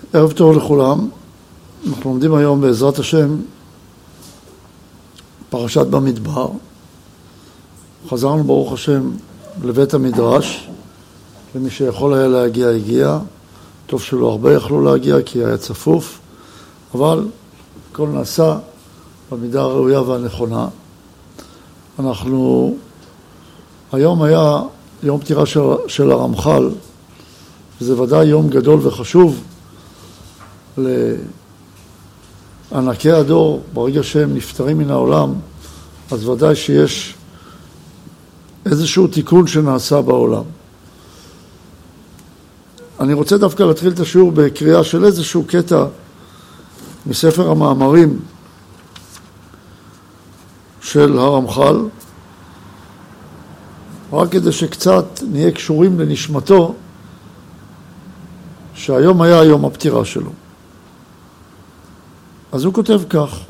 ערב טוב לכולם. אנחנו לומדים היום בעזרת השם פרשת במדבר. חזרנו ברוך השם לבית המדרש, למי שיכול היה להגיע הגיע. טוב שלא הרבה יכלו להגיע כי היה צפוף, אבל הכל נעשה במידה הראויה והנכונה. היום היה יום פטירה של הרמח"ל, וזה ודאי יום גדול וחשוב לענקי הדור. ברגע שהם נפטרים מן העולם, אז ודאי שיש איזשהו תיקון שנעשה בעולם. אני רוצה דווקא להתחיל את השיעור בקריאה של איזשהו קטע מספר המאמרים של הרמח"ל, רק כדי שקצת נהיה קשורים לנשמתו, שהיום היה יום הפטירה שלו. אז הוא כותב כך,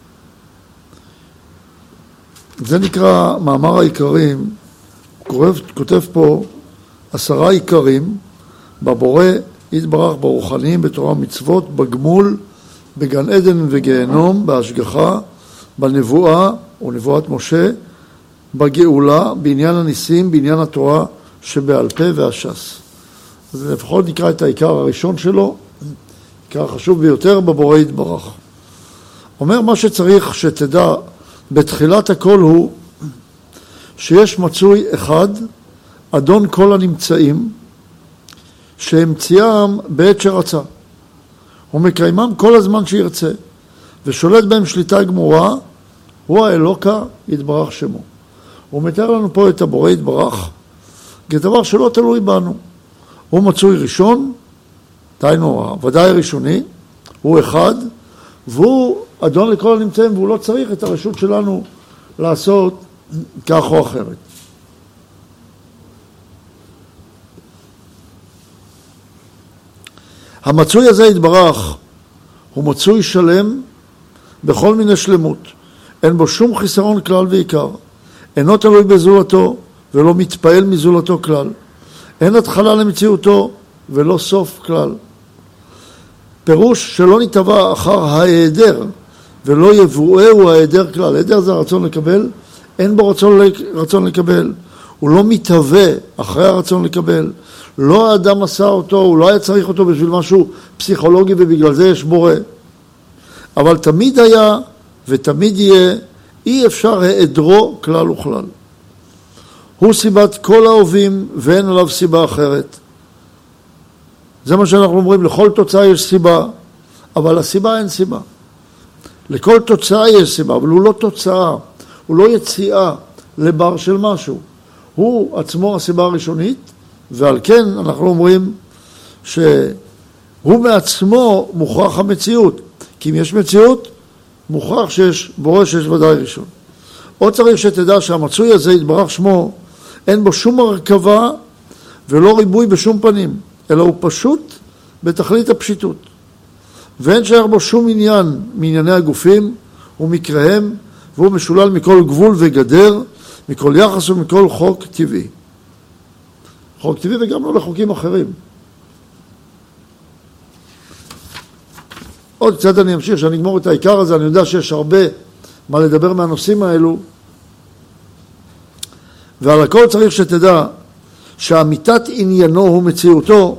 זה נקרא מאמר העיקרים. הוא כותב פה 10 עיקרים בבורא יתברך, ברוחניים, בתורה ומצוות, בגמול, בגן עדן וגיהנום, בהשגחה, בנבואה ונבואת משה, בגאולה, בעניין הניסים, בעניין התורה שבעל פה והש"ס. אז לפחות נקרא את העיקר הראשון שלו, העיקר החשוב ביותר בבורא יתברך. אומר מה שצריך שתדע בתחילת הכל הוא שיש מצוי אחד, אדון כל הנמצאים, שהמציאם בעת שרצה, ומקיימם כל הזמן שירצה, ושולט בהם שליטה גמורה, הוא האלוקה יתברך שמו. הוא מתאר לנו פה את הבורא יתברך כדבר שלא תלוי בנו. הוא מצוי ראשון, דהיינו ודאי ראשוני, הוא אחד, והוא אדון לכל הנמצאים, והוא לא צריך את הרשות שלנו לעשות כך או אחרת. המצוי הזה יתברך הוא מצוי שלם בכל מיני שלמות, אין בו שום חיסרון כלל ועיקר, אינו תלוי בזולתו ולא מתפעל מזולתו כלל, אין התחלה למציאותו ולא סוף כלל. פירוש שלא נתבע אחר ההיעדר ולא יבואהו ההיעדר כלל. ההיעדר זה הרצון לקבל, אין בו רצון לקבל, הוא לא מתהווה אחרי הרצון לקבל. לא האדם עשה אותו, הוא לא היה צריך אותו בשביל משהו פסיכולוגי ובגלל זה יש בורא. אבל תמיד היה ותמיד יהיה, אי אפשר היעדרו כלל וכלל. הוא סיבת כל האהובים ואין עליו סיבה אחרת. זה מה שאנחנו אומרים, לכל תוצאה יש סיבה, אבל לסיבה אין סיבה. לכל תוצאה יש סיבה, אבל הוא לא תוצאה, הוא לא יציאה לבר של משהו. הוא עצמו הסיבה הראשונית, ועל כן אנחנו אומרים שהוא מעצמו מוכרח המציאות. כי אם יש מציאות, מוכרח שיש בורא שיש ודאי ראשון. עוד צריך שתדע שהמצוי הזה יתברך שמו, אין בו שום הרכבה ולא ריבוי בשום פנים, אלא הוא פשוט בתכלית הפשיטות. ואין שייך בו שום עניין מענייני הגופים ומקריהם, והוא משולל מכל גבול וגדר, מכל יחס ומכל חוק טבעי. חוק טבעי וגם לא לחוקים אחרים. עוד קצת אני אמשיך, שאני אגמור את העיקר הזה, אני יודע שיש הרבה מה לדבר מהנושאים האלו, ועל הכל צריך שתדע שאמיתת עניינו ומציאותו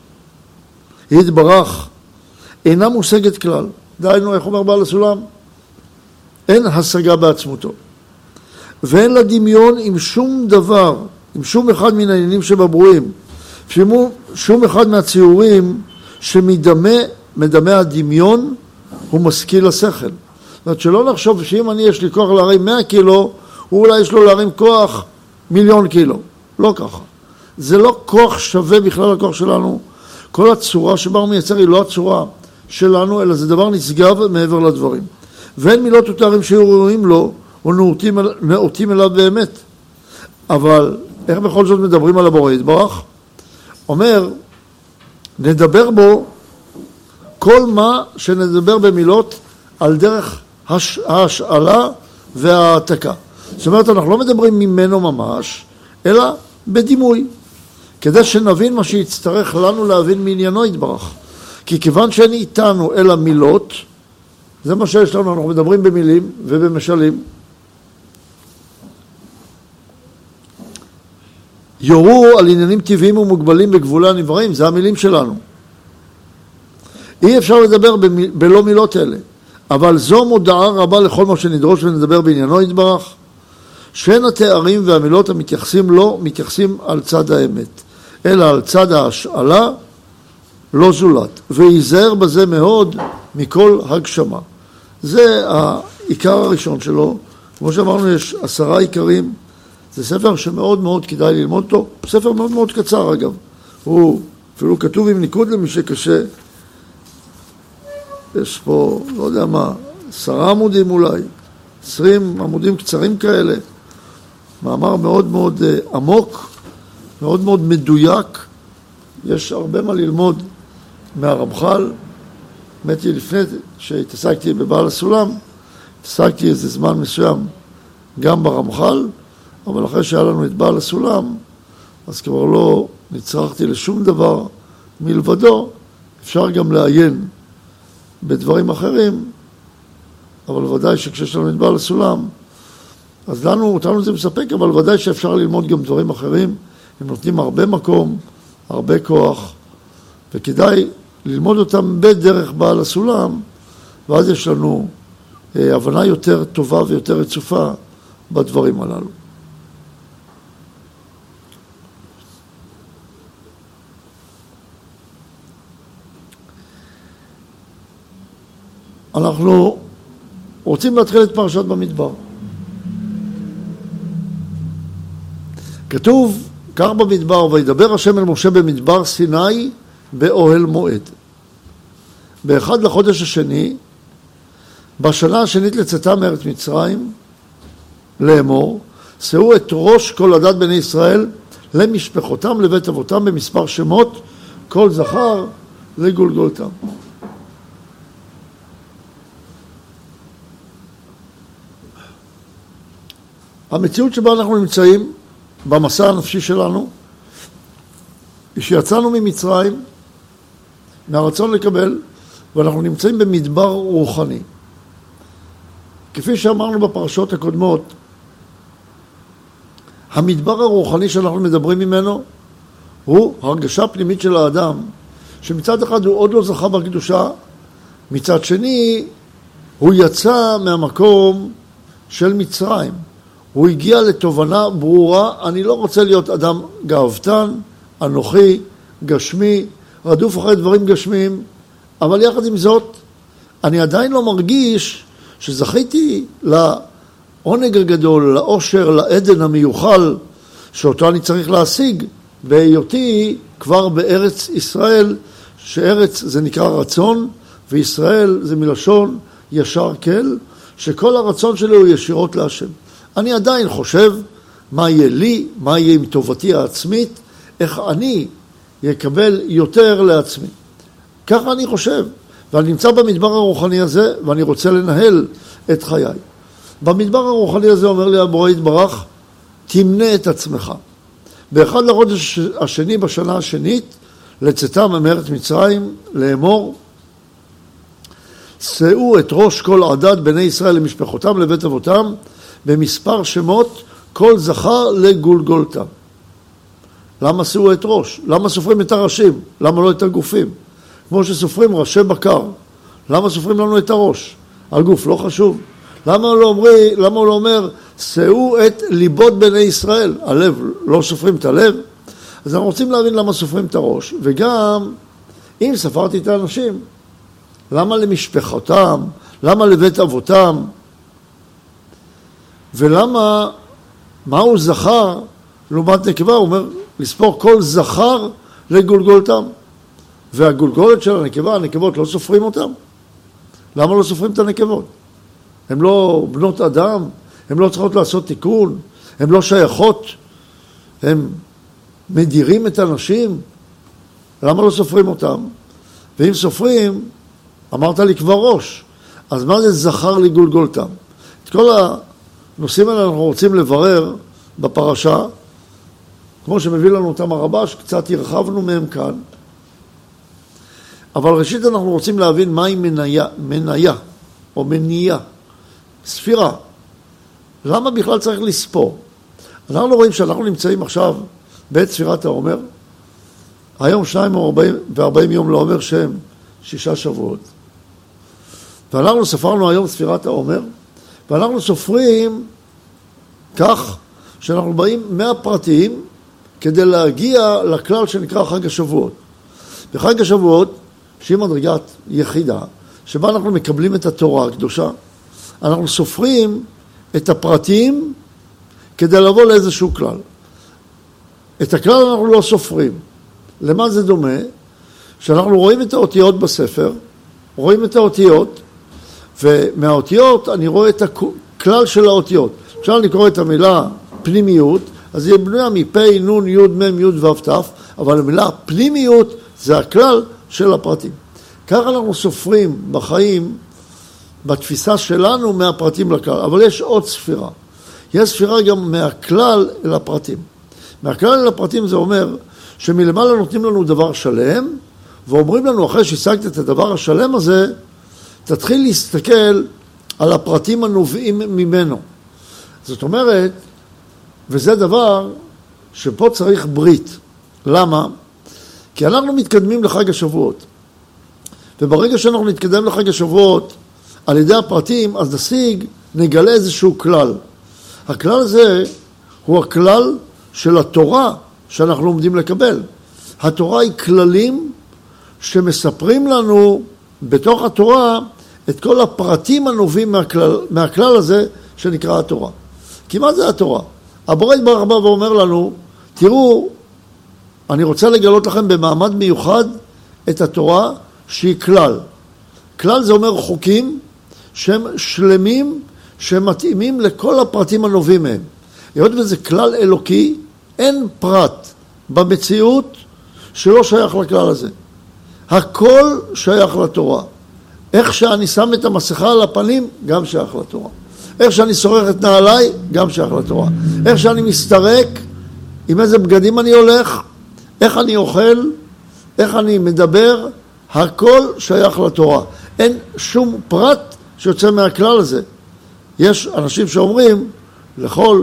יתברך אינה מושגת כלל. דהיינו, איך אומר בעל הסולם? אין השגה בעצמותו. ואין לה דמיון עם שום דבר, עם שום אחד מן העניינים שבברואים, שום אחד מהציורים שמדמה הדמיון הוא משכיל לשכל. זאת אומרת שלא נחשוב שאם יש לי כוח להרים 100 קילו, הוא אולי יש לו להרים כוח 1,000,000 קילו. לא ככה. זה לא כוח שווה בכלל לכוח שלנו. כל הצורה שבה הוא מייצר היא לא הצורה שלנו, אלא זה דבר נשגב מעבר לדברים. ואין מילות ותארים שיהיו ראויים לו, או נאותים אליו באמת. אבל איך בכל זאת מדברים על הבורא יתברך? אומר, נדבר בו כל מה שנדבר במילות על דרך ההשאלה והעתקה. זאת אומרת, אנחנו לא מדברים ממנו ממש, אלא בדימוי, כדי שנבין מה שיצטרך לנו להבין מעניינו יתברך. כי כיוון שאין איתנו אלא מילות, זה מה שיש לנו, אנחנו מדברים במילים ובמשלים. יורו על עניינים טבעיים ומוגבלים בגבולי הנבראים, זה המילים שלנו. אי אפשר לדבר בלא מילות אלה, אבל זו מודעה רבה לכל מה שנדרוש ונדבר בעניינו יתברך, שאין התארים והמילות המתייחסים לא מתייחסים על צד האמת, אלא על צד ההשאלה לא זולת, וייזהר בזה מאוד מכל הגשמה. זה העיקר הראשון שלו. כמו שאמרנו, יש 10 עיקרים. זה ספר שמאוד מאוד כדאי ללמוד אותו. ספר מאוד מאוד קצר אגב. הוא אפילו כתוב עם ניקוד למי שקשה. יש פה, לא יודע מה, 10 עמודים אולי, 20 עמודים קצרים כאלה. מאמר מאוד מאוד עמוק, מאוד מאוד מדויק. יש הרבה מה ללמוד מהרמח"ל. האמת היא, לפני שהתעסקתי בבעל הסולם, התעסקתי איזה זמן מסוים גם ברמח"ל, אבל אחרי שהיה לנו את בעל הסולם, אז כבר לא נצרכתי לשום דבר מלבדו. אפשר גם לעיין בדברים אחרים, אבל ודאי שכשיש לנו את בעל הסולם, אז אותנו זה מספק, אבל ודאי שאפשר ללמוד גם דברים אחרים. הם נותנים הרבה מקום, הרבה כוח, וכדאי ללמוד אותם בדרך בעל הסולם, ואז יש לנו הבנה יותר טובה ויותר רצופה בדברים הללו. אנחנו רוצים להתחיל את פרשת במדבר. כתוב כך במדבר, וידבר השם אל משה במדבר סיני באוהל מועד. באחד לחודש השני, בשנה השנית לצאתה מארץ מצרים, לאמור, שאו את ראש כל עדת בני ישראל למשפחותם לבית אבותם במספר שמות, כל זכר לגולגולתם. המציאות שבה אנחנו נמצאים במסע הנפשי שלנו, היא שיצאנו ממצרים, מהרצון לקבל, ואנחנו נמצאים במדבר רוחני. כפי שאמרנו בפרשות הקודמות, המדבר הרוחני שאנחנו מדברים ממנו, הוא הרגשה פנימית של האדם, שמצד אחד הוא עוד לא זכה בקדושה, מצד שני הוא יצא מהמקום של מצרים. הוא הגיע לתובנה ברורה, אני לא רוצה להיות אדם גאוותן, אנוכי, גשמי, רדוף אחרי דברים גשמיים, אבל יחד עם זאת, אני עדיין לא מרגיש שזכיתי לעונג הגדול, לאושר, לעדן המיוחל, שאותו אני צריך להשיג, בהיותי כבר בארץ ישראל, שארץ זה נקרא רצון, וישראל זה מלשון ישר כל, שכל הרצון שלי הוא ישירות להשם. אני עדיין חושב מה יהיה לי, מה יהיה עם טובתי העצמית, איך אני יקבל יותר לעצמי. ככה אני חושב, ואני נמצא במדבר הרוחני הזה, ואני רוצה לנהל את חיי. במדבר הרוחני הזה אומר לי הבורא יתברך, תמנה את עצמך. באחד לחודש השני בשנה השנית, לצאתם מארץ מצרים, לאמור, שאו את ראש כל עדת בני ישראל למשפחותם לבית אבותם, במספר שמות כל זכר לגולגולתם. למה שאו את ראש? למה סופרים את הראשים? למה לא את הגופים? כמו שסופרים ראשי בקר. למה סופרים לנו את הראש? הגוף לא חשוב. למה הוא לא אומר שאו את ליבות בני ישראל? הלב, לא סופרים את הלב? אז אנחנו רוצים להבין למה סופרים את הראש. וגם, אם ספרתי את האנשים, למה למשפחותם? למה לבית אבותם? ולמה, מהו זכר לעומת נקבה? הוא אומר, לספור כל זכר לגולגולתם. והגולגולת של הנקבה, הנקבות לא סופרים אותם. למה לא סופרים את הנקבות? הן לא בנות אדם, הן לא צריכות לעשות תיקון, הן לא שייכות, הן מדירים את הנשים. למה לא סופרים אותם? ואם סופרים, אמרת לי כבר ראש, אז מה זה זכר לגולגולתם? את כל הנושאים האלה אנחנו רוצים לברר בפרשה, כמו שמביא לנו אותם הרבש, קצת הרחבנו מהם כאן. אבל ראשית אנחנו רוצים להבין מהי מניה או מנייה, ספירה. למה בכלל צריך לספור? אנחנו רואים שאנחנו נמצאים עכשיו בעת ספירת העומר, היום 240 יום לעומר שהם 6 שבועות. ואנחנו ספרנו היום ספירת העומר, ואנחנו סופרים כך שאנחנו באים מהפרטים כדי להגיע לכלל שנקרא חג השבועות. בחג השבועות, שהיא מדרגת יחידה, שבה אנחנו מקבלים את התורה הקדושה, אנחנו סופרים את הפרטים כדי לבוא לאיזשהו כלל. את הכלל אנחנו לא סופרים. למה זה דומה? שאנחנו רואים את האותיות בספר, רואים את האותיות, ומהאותיות אני רואה את הכלל של האותיות. עכשיו אני קורא את המילה פנימיות, אז היא בנויה מפי, נון, יוד, מם, יוד, וו, תף, אבל המילה פנימיות זה הכלל של הפרטים. ככה אנחנו סופרים בחיים, בתפיסה שלנו מהפרטים לכלל, אבל יש עוד ספירה. יש ספירה גם מהכלל אל הפרטים. מהכלל אל הפרטים זה אומר שמלמעלה נותנים לנו דבר שלם, ואומרים לנו אחרי שהשגת את הדבר השלם הזה, תתחיל להסתכל על הפרטים הנובעים ממנו. זאת אומרת, וזה דבר שפה צריך ברית. למה? כי אנחנו מתקדמים לחג השבועות. וברגע שאנחנו נתקדם לחג השבועות, על ידי הפרטים, אז נגלה איזשהו כלל. הכלל הזה הוא הכלל של התורה שאנחנו עומדים לקבל. התורה היא כללים שמספרים לנו בתוך התורה את כל הפרטים הנובעים מהכלל הזה שנקרא התורה. כי מה זה התורה? הבורא יתברך בא ואומר לנו, תראו, אני רוצה לגלות לכם במעמד מיוחד את התורה שהיא כלל. כלל זה אומר חוקים שהם שלמים, שהם מתאימים לכל הפרטים הנובעים מהם. היות וזה כלל אלוקי, אין פרט במציאות שלא שייך לכלל הזה. הכל שייך לתורה. איך שאני שם את המסכה על הפנים, גם שייך לתורה. איך שאני שורח את נעליי, גם שייך לתורה. איך שאני מסתרק, עם איזה בגדים אני הולך, איך אני אוכל, איך אני מדבר, הכל שייך לתורה. אין שום פרט שיוצא מהכלל הזה. יש אנשים שאומרים, לכל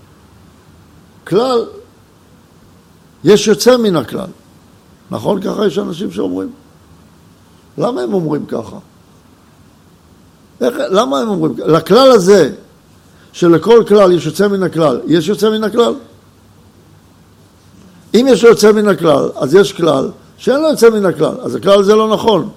כלל, יש יוצא מן הכלל. נכון? ככה יש אנשים שאומרים. למה הם אומרים ככה? למה הם אומרים ככה? לכלל הזה, שלכל כלל יש יוצא מן הכלל, יש יוצא מן הכלל? אם יש יוצא מן הכלל, אז יש כלל שאין לו יוצא מן הכלל, אז הכלל הזה לא נכון.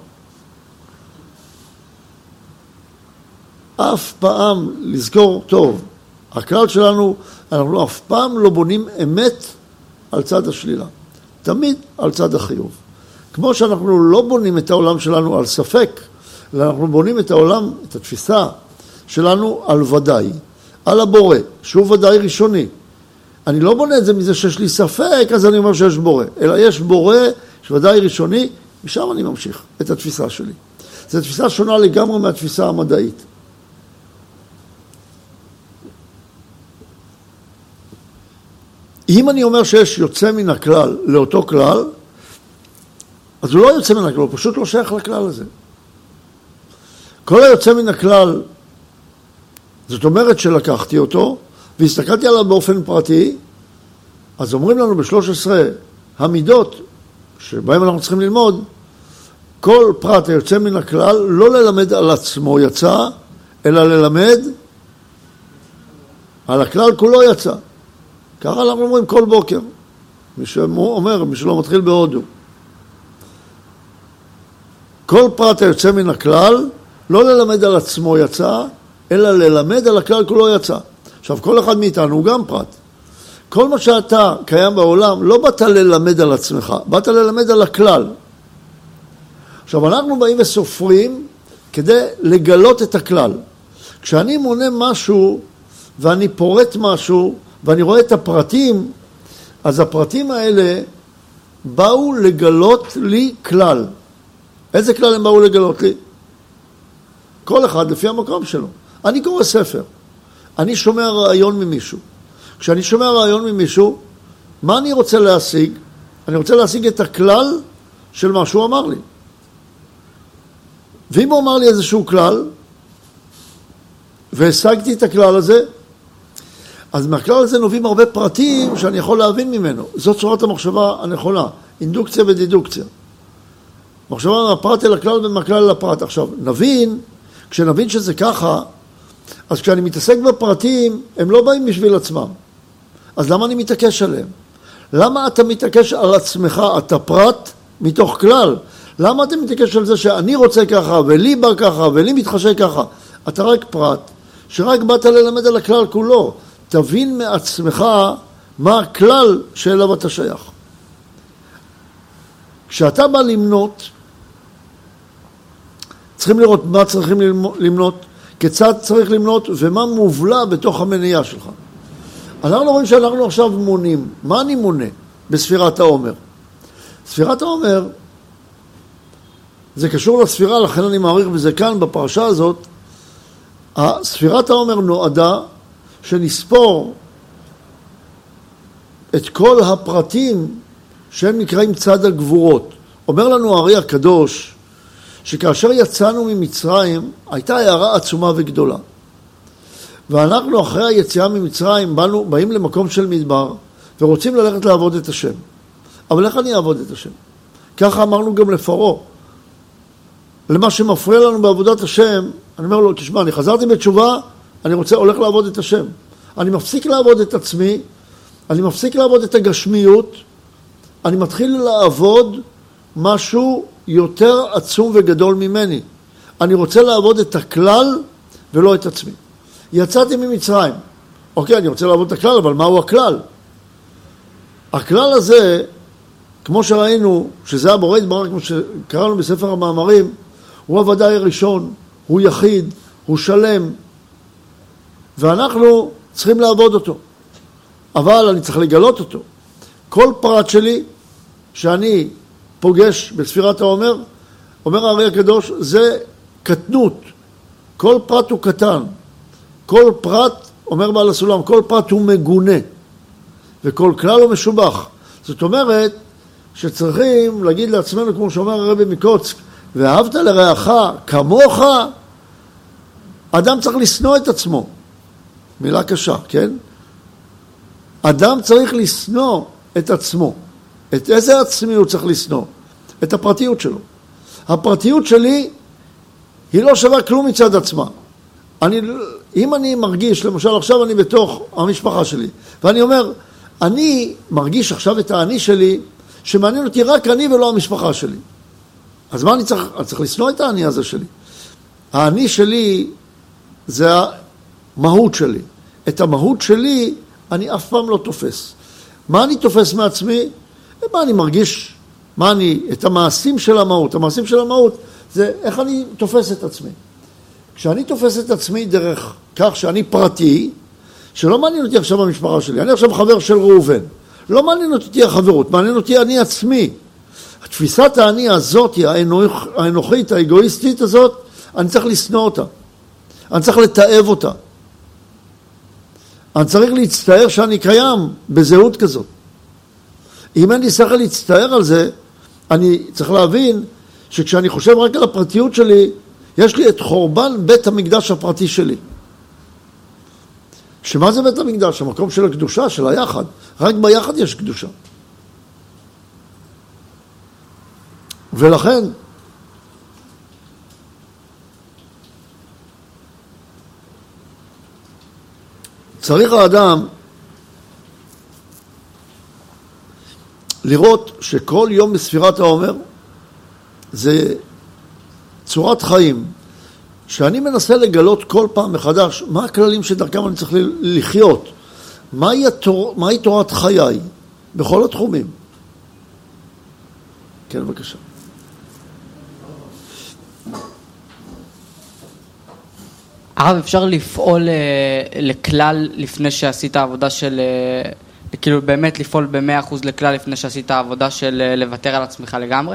אף פעם, לזכור טוב, הכלל שלנו, אנחנו אף פעם לא בונים אמת על צד השלילה, תמיד על צד החיוב. כמו שאנחנו לא בונים את העולם שלנו על ספק, אלא אנחנו בונים את העולם, את התפיסה שלנו על ודאי, על הבורא, שהוא ודאי ראשוני. אני לא בונה את זה מזה שיש לי ספק, אז אני אומר שיש בורא, אלא יש בורא שוודאי ראשוני, משם אני ממשיך את התפיסה שלי. זו תפיסה שונה לגמרי מהתפיסה המדעית. אם אני אומר שיש יוצא מן הכלל לאותו כלל, אז הוא לא יוצא מן הכלל, הוא פשוט לא שייך לכלל הזה. כל היוצא מן הכלל, זאת אומרת שלקחתי אותו, והסתכלתי עליו באופן פרטי, אז אומרים לנו ב-13 המידות, שבהם אנחנו צריכים ללמוד, כל פרט היוצא מן הכלל, לא ללמד על עצמו יצא, אלא ללמד על הכלל כולו יצא. ככה אנחנו אומרים כל בוקר. מי שאומר, מי שלא מתחיל בהודו. כל פרט היוצא מן הכלל, לא ללמד על עצמו יצא, אלא ללמד על הכלל כולו יצא. עכשיו, כל אחד מאיתנו הוא גם פרט. כל מה שאתה קיים בעולם, לא באת ללמד על עצמך, באת ללמד על הכלל. עכשיו, אנחנו באים וסופרים כדי לגלות את הכלל. כשאני מונה משהו, ואני פורט משהו, ואני רואה את הפרטים, אז הפרטים האלה באו לגלות לי כלל. איזה כלל הם באו לגלות לי? כל אחד לפי המקום שלו. אני קורא ספר. אני שומע רעיון ממישהו. כשאני שומע רעיון ממישהו, מה אני רוצה להשיג? אני רוצה להשיג את הכלל של מה שהוא אמר לי. ואם הוא אמר לי איזשהו כלל, והשגתי את הכלל הזה, אז מהכלל הזה נובעים הרבה פרטים שאני יכול להבין ממנו. זאת צורת המחשבה הנכונה, אינדוקציה ודידוקציה. מחשבה מהפרט אל הכלל ומהכלל אל הפרט. עכשיו, כשנבין שזה ככה, אז כשאני מתעסק בפרטים, הם לא באים בשביל עצמם. אז למה אני מתעקש עליהם? למה אתה מתעקש על עצמך? אתה פרט מתוך כלל. למה אתה מתעקש על זה שאני רוצה ככה, ולי בא ככה, ולי מתחשק ככה? אתה רק פרט, שרק באת ללמד על הכלל כולו. תבין מעצמך מה הכלל שאליו אתה שייך. כשאתה בא למנות, צריכים לראות מה צריכים למנות, כיצד צריך למנות, ומה מובלע בתוך המניעה שלך. אנחנו רואים שאנחנו עכשיו מונים. מה אני מונה בספירת העומר? ספירת העומר, זה קשור לספירה, לכן אני מעריך בזה כאן, בפרשה הזאת. ספירת העומר נועדה שנספור את כל הפרטים שהם נקראים צד הגבורות. אומר לנו הארי הקדוש, שכאשר יצאנו ממצרים, הייתה הערה עצומה וגדולה. ואנחנו אחרי היציאה ממצרים באים למקום של מדבר, ורוצים ללכת לעבוד את השם. אבל איך אני אעבוד את השם? ככה אמרנו גם לפרעה. למה שמפריע לנו בעבודת השם, אני אומר לו, תשמע, אני חזרתי בתשובה, אני הולך לעבוד את השם. אני מפסיק לעבוד את עצמי, אני מפסיק לעבוד את הגשמיות, אני מתחיל לעבוד משהו יותר עצום וגדול ממני. אני רוצה לעבוד את הכלל ולא את עצמי. יצאתי ממצרים. אוקיי, אני רוצה לעבוד את הכלל, אבל מהו הכלל? הכלל הזה, כמו שראינו, שזה הבורא יתברך, כמו שקראנו בספר המאמרים, הוא הוודאי הראשון, הוא יחיד, הוא שלם, ואנחנו צריכים לעבוד אותו. אבל אני צריך לגלות אותו. כל פרט שלי שאני פוגש בספירת העומר, אומר הארי הקדוש, זה קטנות. כל פרט הוא קטן. כל פרט, אומר בעל הסולם, כל פרט הוא מגונה. וכל כלל הוא משובח. זאת אומרת שצריכים להגיד לעצמנו, כמו שאומר הרבי מקוצק, ואהבת לרעך כמוך, אדם צריך לשנוא את עצמו. מילה קשה, כן? אדם צריך לשנוא את עצמו. את איזה עצמי הוא צריך לשנוא? את הפרטיות שלו. הפרטיות שלי היא לא שווה כלום מצד עצמה. אם אני מרגיש, למשל עכשיו אני בתוך המשפחה שלי, ואני אומר, אני מרגיש עכשיו את האני שלי, שמעניין אותי רק אני ולא המשפחה שלי. אז מה אני צריך? אני צריך לשנוא את האני הזה שלי. האני שלי זה המהות שלי. את המהות שלי אני אף פעם לא תופס. מה אני תופס מעצמי? מה אני מרגיש? את המעשים של המהות. המעשים של המהות זה איך אני תופס את עצמי. כשאני תופס את עצמי דרך כך שאני פרטי, שלא מעניין אותי עכשיו המשפחה שלי. אני עכשיו חבר של ראובן. לא מעניין אותי החברות, מעניין אותי אני עצמי. התפיסת האני הזאת, האנוכית, האגואיסטית הזאת, אני צריך לשנוא אותה. אני צריך לתאב אותה. אני צריך להצטער שאני קיים בזהות כזאת. אם אין לי שכל להצטער על זה, אני צריך להבין שכשאני חושב רק על הפרטיות שלי, יש לי את חורבן בית המקדש הפרטי שלי. שמה זה בית המקדש? המקום של הקדושה, של היחד. רק ביחד יש קדושה. ולכן, צריך האדם לראות שכל יום בספירת העומר זה צורת חיים, שאני מנסה לגלות כל פעם מחדש מה הכללים שדרכם אני צריך לחיות, מהי תורת חיי בכל התחומים. כן, בבקשה. הרב, אפשר לפעול לכלל לפני שעשית העבודה של, כאילו באמת לפעול ב100% לכלל לפני שעשית העבודה של לוותר על עצמך לגמרי?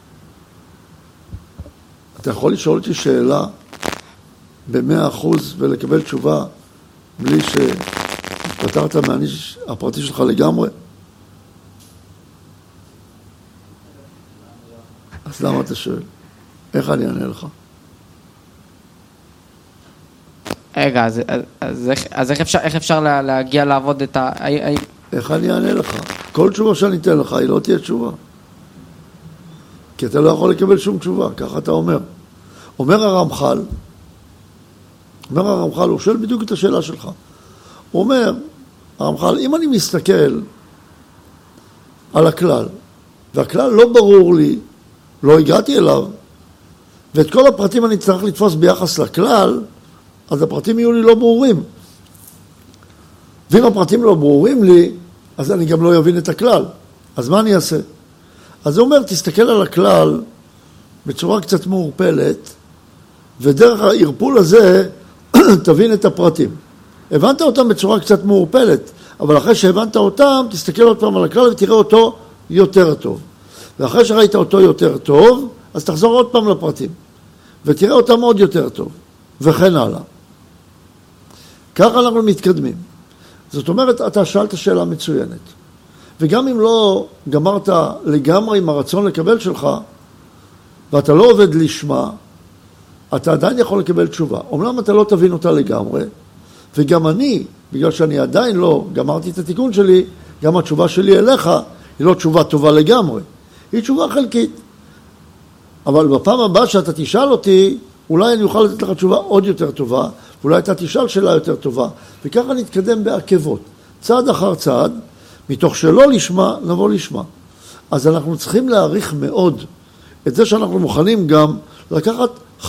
אתה יכול לשאול אותי שאלה ב100% ולקבל תשובה בלי שפתרת מהאני הפרטי שלך לגמרי? אז למה אתה שואל? איך אני אענה לך? רגע, אז איך אפשר להגיע לעבוד את ה... איך אני אענה לך? כל תשובה שאני אתן לך היא לא תהיה תשובה. כי אתה לא יכול לקבל שום תשובה, ככה אתה אומר. אומר הרמח"ל, הוא שואל בדיוק את השאלה שלך. הוא אומר, הרמח"ל, אם אני מסתכל על הכלל, והכלל לא ברור לי, לא הגעתי אליו, ואת כל הפרטים אני צריך לתפוס ביחס לכלל, אז הפרטים יהיו לי לא ברורים. ואם הפרטים לא ברורים לי, אז אני גם לא אבין את הכלל. אז מה אני אעשה? אז הוא אומר, תסתכל על הכלל בצורה קצת מעורפלת, ודרך הערפול הזה תבין את הפרטים. הבנת אותם בצורה קצת מעורפלת, אבל אחרי שהבנת אותם, תסתכל עוד פעם על הכלל ותראה אותו יותר טוב. ואחרי שראית אותו יותר טוב, אז תחזור עוד פעם לפרטים, ותראה אותם עוד יותר טוב, וכן הלאה. ככה אנחנו מתקדמים. זאת אומרת, אתה שאלת שאלה מצוינת. וגם אם לא גמרת לגמרי עם הרצון לקבל שלך, ואתה לא עובד לשמה, אתה עדיין יכול לקבל תשובה. אומנם אתה לא תבין אותה לגמרי, וגם אני, בגלל שאני עדיין לא גמרתי את התיקון שלי, גם התשובה שלי אליך היא לא תשובה טובה לגמרי. היא תשובה חלקית. אבל בפעם הבאה שאתה תשאל אותי, אולי אני אוכל לתת לך תשובה עוד יותר טובה, ואולי אתה תשאל שאלה יותר טובה. וככה נתקדם בעקבות, צעד אחר צעד, מתוך שלא לשמה, נבוא לשמה. אז אנחנו צריכים מאוד את זה שאנחנו מוכנים גם לקחת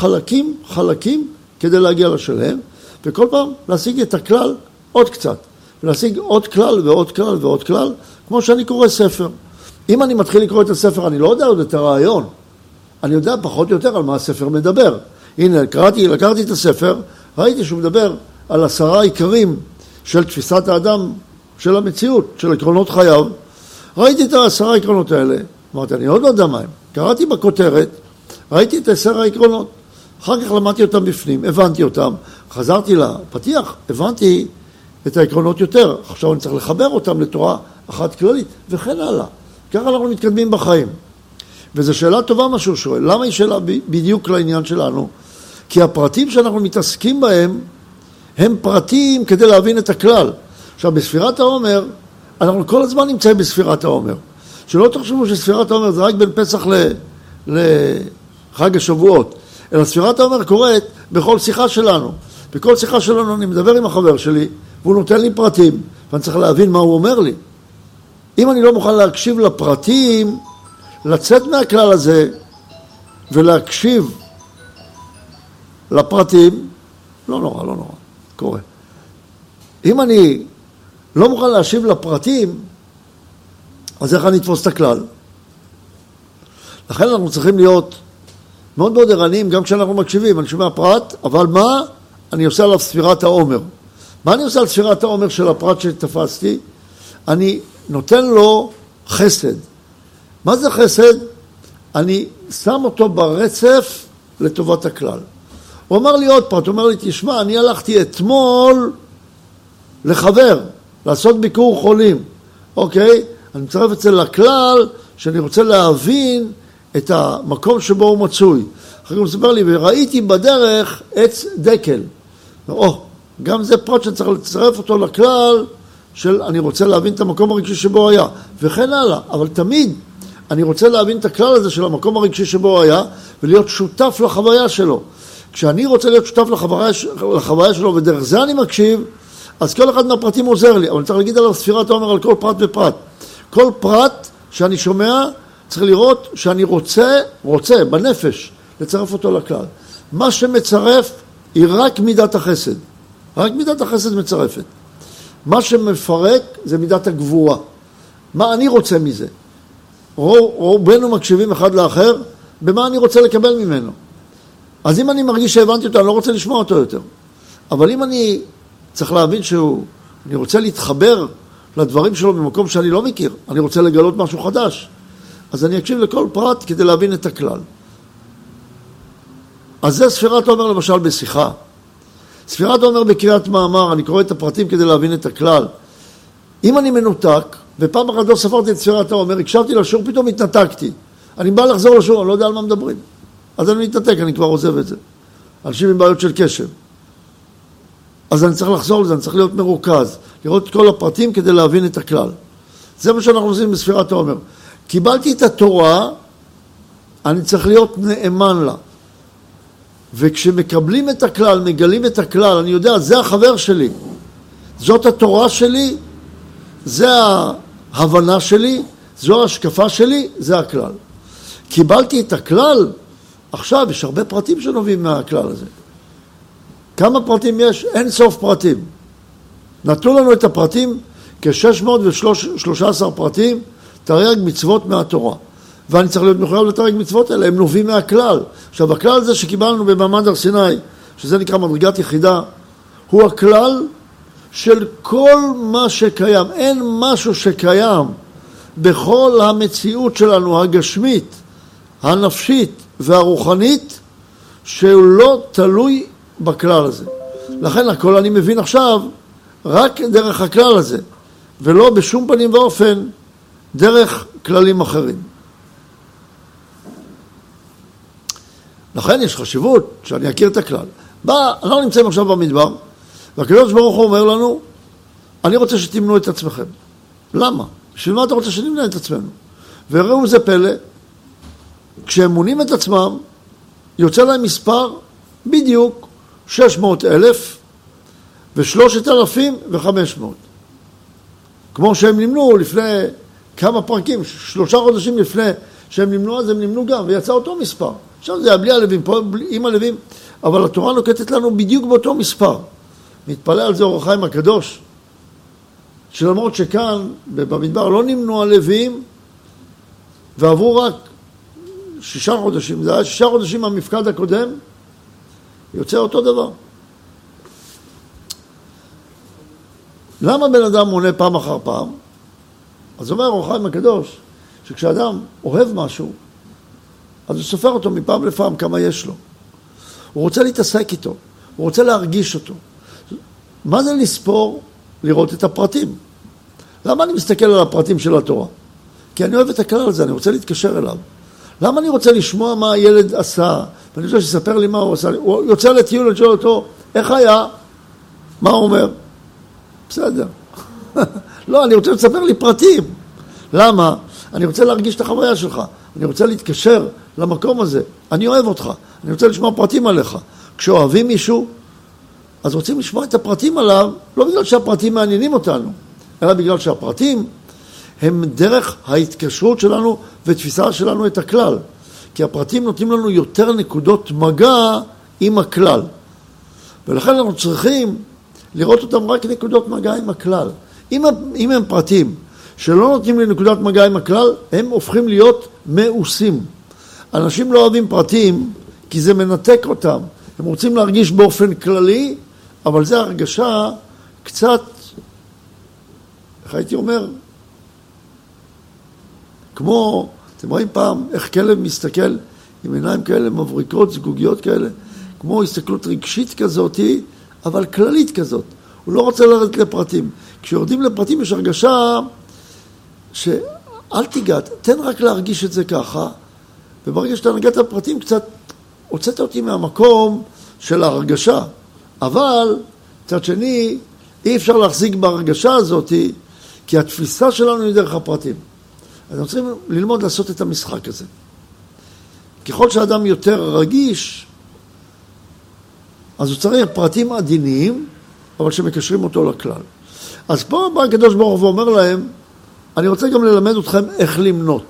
חלקים כדי להגיע לשלם, וכל פעם להשיג את הכלל עוד קצת, ולהשיג עוד כלל ועוד כלל ועוד כלל, כמו שאני קורא ספר. אם אני מתחיל לקרוא את הספר, אני לא יודע עוד את הרעיון, אני יודע פחות או יותר על מה הספר מדבר. הנה, לקחתי את הספר, ראיתי שהוא מדבר על 10 עיקרים של תפיסת האדם, של המציאות, של עקרונות חייו. ראיתי את 10 העקרונות האלה, אמרתי, אני עוד לא יודע מה הם. קראתי בכותרת, ראיתי את 10 העקרונות, אחר כך למדתי אותם בפנים, הבנתי אותם, חזרתי לפתיח, הבנתי את העקרונות יותר, עכשיו אני צריך לחבר אותם לתורה אחת כללית, וכן הלאה. ככה אנחנו מתקדמים בחיים. וזו שאלה טובה מה שהוא שואל. למה היא שאלה בדיוק לעניין שלנו? כי הפרטים שאנחנו מתעסקים בהם, הם פרטים כדי להבין את הכלל. עכשיו, בספירת העומר, אנחנו כל הזמן נמצאים בספירת העומר. שלא תחשבו שספירת העומר זה רק בין פסח לחג השבועות. אלא ספירת העומר קורית בכל שיחה שלנו. בכל שיחה שלנו אני מדבר עם החבר שלי, והוא נותן לי פרטים, ואני צריך להבין מה הוא אומר לי. אם אני לא מוכן להקשיב לפרטים, לצאת מהכלל הזה ולהקשיב לפרטים, לא נורא, קורה. אם אני לא מוכן להשיב לפרטים, אז איך אני אתפוס את הכלל? לכן אנחנו צריכים להיות מאוד מאוד ערניים, גם כשאנחנו מקשיבים, אני שומע פרט, אבל מה אני עושה עליו ספירת העומר? מה אני עושה על ספירת העומר של הפרט שתפסתי? אני נותן לו חסד. מה זה חסד? אני שם אותו ברצף לטובת הכלל. הוא אמר לי עוד פרט, הוא אומר לי, תשמע, אני הלכתי אתמול לחבר, לעשות ביקור חולים. אוקיי? אני מצרף אצל הכלל שאני רוצה להבין את המקום שבו הוא מצוי. אחר כך הוא מספר לי, וראיתי בדרך עץ דקל. גם זה פרט שצריך לצרף אותו לכלל של אני רוצה להבין את המקום הרגשי שבו היה, וכן הלאה. אבל תמיד אני רוצה להבין את הכלל הזה של המקום הרגשי שבו היה, ולהיות שותף לחוויה שלו. כשאני רוצה להיות שותף לחוויה שלו, ודרך זה אני מקשיב, אז כל אחד מהפרטים עוזר לי. אבל אני צריך להגיד עליו ספירת העומר על כל פרט ופרט. כל פרט שאני שומע, צריך לראות שאני רוצה בנפש, לצרף אותו לכלל. מה שמצרף היא רק מידת החסד. רק מידת החסד מצרפת. מה שמפרק זה מידת הגבורה. מה אני רוצה מזה? רובנו מקשיבים אחד לאחר, במה אני רוצה לקבל ממנו. אז אם אני מרגיש שהבנתי אותו, אני לא רוצה לשמוע אותו יותר. אבל אם אני צריך להבין אני רוצה להתחבר לדברים שלו במקום שאני לא מכיר, אני רוצה לגלות משהו חדש, אז אני אקשיב לכל פרט כדי להבין את הכלל. אז זה ספירת העומר למשל בשיחה. ספירת העומר בקריאת מאמר, אני קורא את הפרטים כדי להבין את הכלל. אם אני מנותק, ופעם אחת לא ספרתי את ספירת העומר, הקשבתי לשיעור, פתאום התנתקתי. אני בא לחזור לשיעור, אני לא יודע על מה מדברים. אז אני מתנתק, אני כבר עוזב את זה. אנשים עם בעיות של קשב. אז אני צריך לחזור לזה, אני צריך להיות מרוכז, לראות את כל הפרטים כדי להבין את הכלל. זה מה שאנחנו עושים בספירת העומר. קיבלתי את התורה, אני צריך להיות נאמן לה. וכשמקבלים את הכלל, מגלים את הכלל, אני יודע, זה החבר שלי, זאת התורה שלי, זה ההבנה שלי, זו ההשקפה שלי, זה הכלל. קיבלתי את הכלל, עכשיו יש הרבה פרטים שנובעים מהכלל הזה. כמה פרטים יש? אין סוף פרטים. נתנו לנו את הפרטים, כ-613 פרטים, תרי"ג מצוות מהתורה. ואני צריך להיות מחויב לתרי"ג מצוות האלה, הם נובעים מהכלל. עכשיו, הכלל הזה שקיבלנו במעמד הר סיני, שזה נקרא מדרגת יחידה, הוא הכלל של כל מה שקיים. אין משהו שקיים בכל המציאות שלנו, הגשמית, הנפשית והרוחנית, שהוא לא תלוי בכלל הזה. לכן הכל אני מבין עכשיו רק דרך הכלל הזה, ולא בשום פנים ואופן דרך כללים אחרים. לכן יש חשיבות שאני אכיר את הכלל. אנחנו נמצאים עכשיו במדבר, והקדוש ברוך הוא אומר לנו, אני רוצה שתמנו את עצמכם. למה? בשביל מה אתה רוצה שנמנה את עצמנו? וראו זה פלא, כשהם מונים את עצמם, יוצא להם מספר בדיוק 600,000 ו3,500. כמו שהם נמנו לפני כמה פרקים, 3 חודשים לפני שהם נמנו, אז הם נמנו גם, ויצא אותו מספר. עכשיו זה היה בלי הלווים, פה עם הלווים, אבל התורה נוקטת לנו בדיוק באותו מספר. מתפלא על זה אור החיים הקדוש, שלמרות שכאן במדבר לא נמנו הלווים, ועברו רק 6 חודשים, זה היה 6 חודשים מהמפקד הקודם, יוצא אותו דבר. למה בן אדם מונה פעם אחר פעם? אז אומר אור החיים הקדוש, שכשאדם אוהב משהו, אז הוא סופר אותו מפעם לפעם כמה יש לו. הוא רוצה להתעסק איתו, הוא רוצה להרגיש אותו. מה זה לספור? לראות את הפרטים. למה אני מסתכל על הפרטים של התורה? כי אני אוהב את הכלל הזה, אני רוצה להתקשר אליו. למה אני רוצה לשמוע מה הילד עשה? ואני רוצה שיספר לי מה הוא עשה. הוא יוצא לטיול, אני שואל אותו, איך היה? מה הוא אומר? בסדר. לא, אני רוצה לספר לי פרטים. למה? אני רוצה להרגיש את החוויה שלך. אני רוצה להתקשר למקום הזה. אני אוהב אותך. אני רוצה לשמוע פרטים עליך. כשאוהבים מישהו, אז רוצים לשמוע את הפרטים עליו, לא בגלל שהפרטים מעניינים אותנו, אלא בגלל שהפרטים הם דרך ההתקשרות שלנו ותפיסה שלנו את הכלל. כי הפרטים נותנים לנו יותר נקודות מגע עם הכלל. ולכן אנחנו צריכים לראות אותם רק נקודות מגע עם הכלל. אם הם פרטים שלא נותנים לי נקודת מגע עם הכלל, הם הופכים להיות מאוסים. אנשים לא אוהבים פרטים כי זה מנתק אותם. הם רוצים להרגיש באופן כללי, אבל זה הרגשה קצת, איך הייתי אומר, כמו, אתם רואים פעם איך כלב מסתכל עם עיניים כאלה מבריקות, זגוגיות כאלה, כמו הסתכלות רגשית כזאת, אבל כללית כזאת. הוא לא רוצה לרדת לפרטים. כשיורדים לפרטים יש הרגשה שאל תיגע, תן רק להרגיש את זה ככה, וברגע שאתה נגעת לפרטים קצת הוצאת אותי מהמקום של ההרגשה. אבל, מצד שני, אי אפשר להחזיק בהרגשה הזאת, כי התפיסה שלנו היא דרך הפרטים. אז אנחנו צריכים ללמוד לעשות את המשחק הזה. ככל שהאדם יותר רגיש, אז הוא צריך פרטים עדינים, אבל שמקשרים אותו לכלל. אז פה בא הקדוש ברוך הוא ואומר להם, אני רוצה גם ללמד אתכם איך למנות.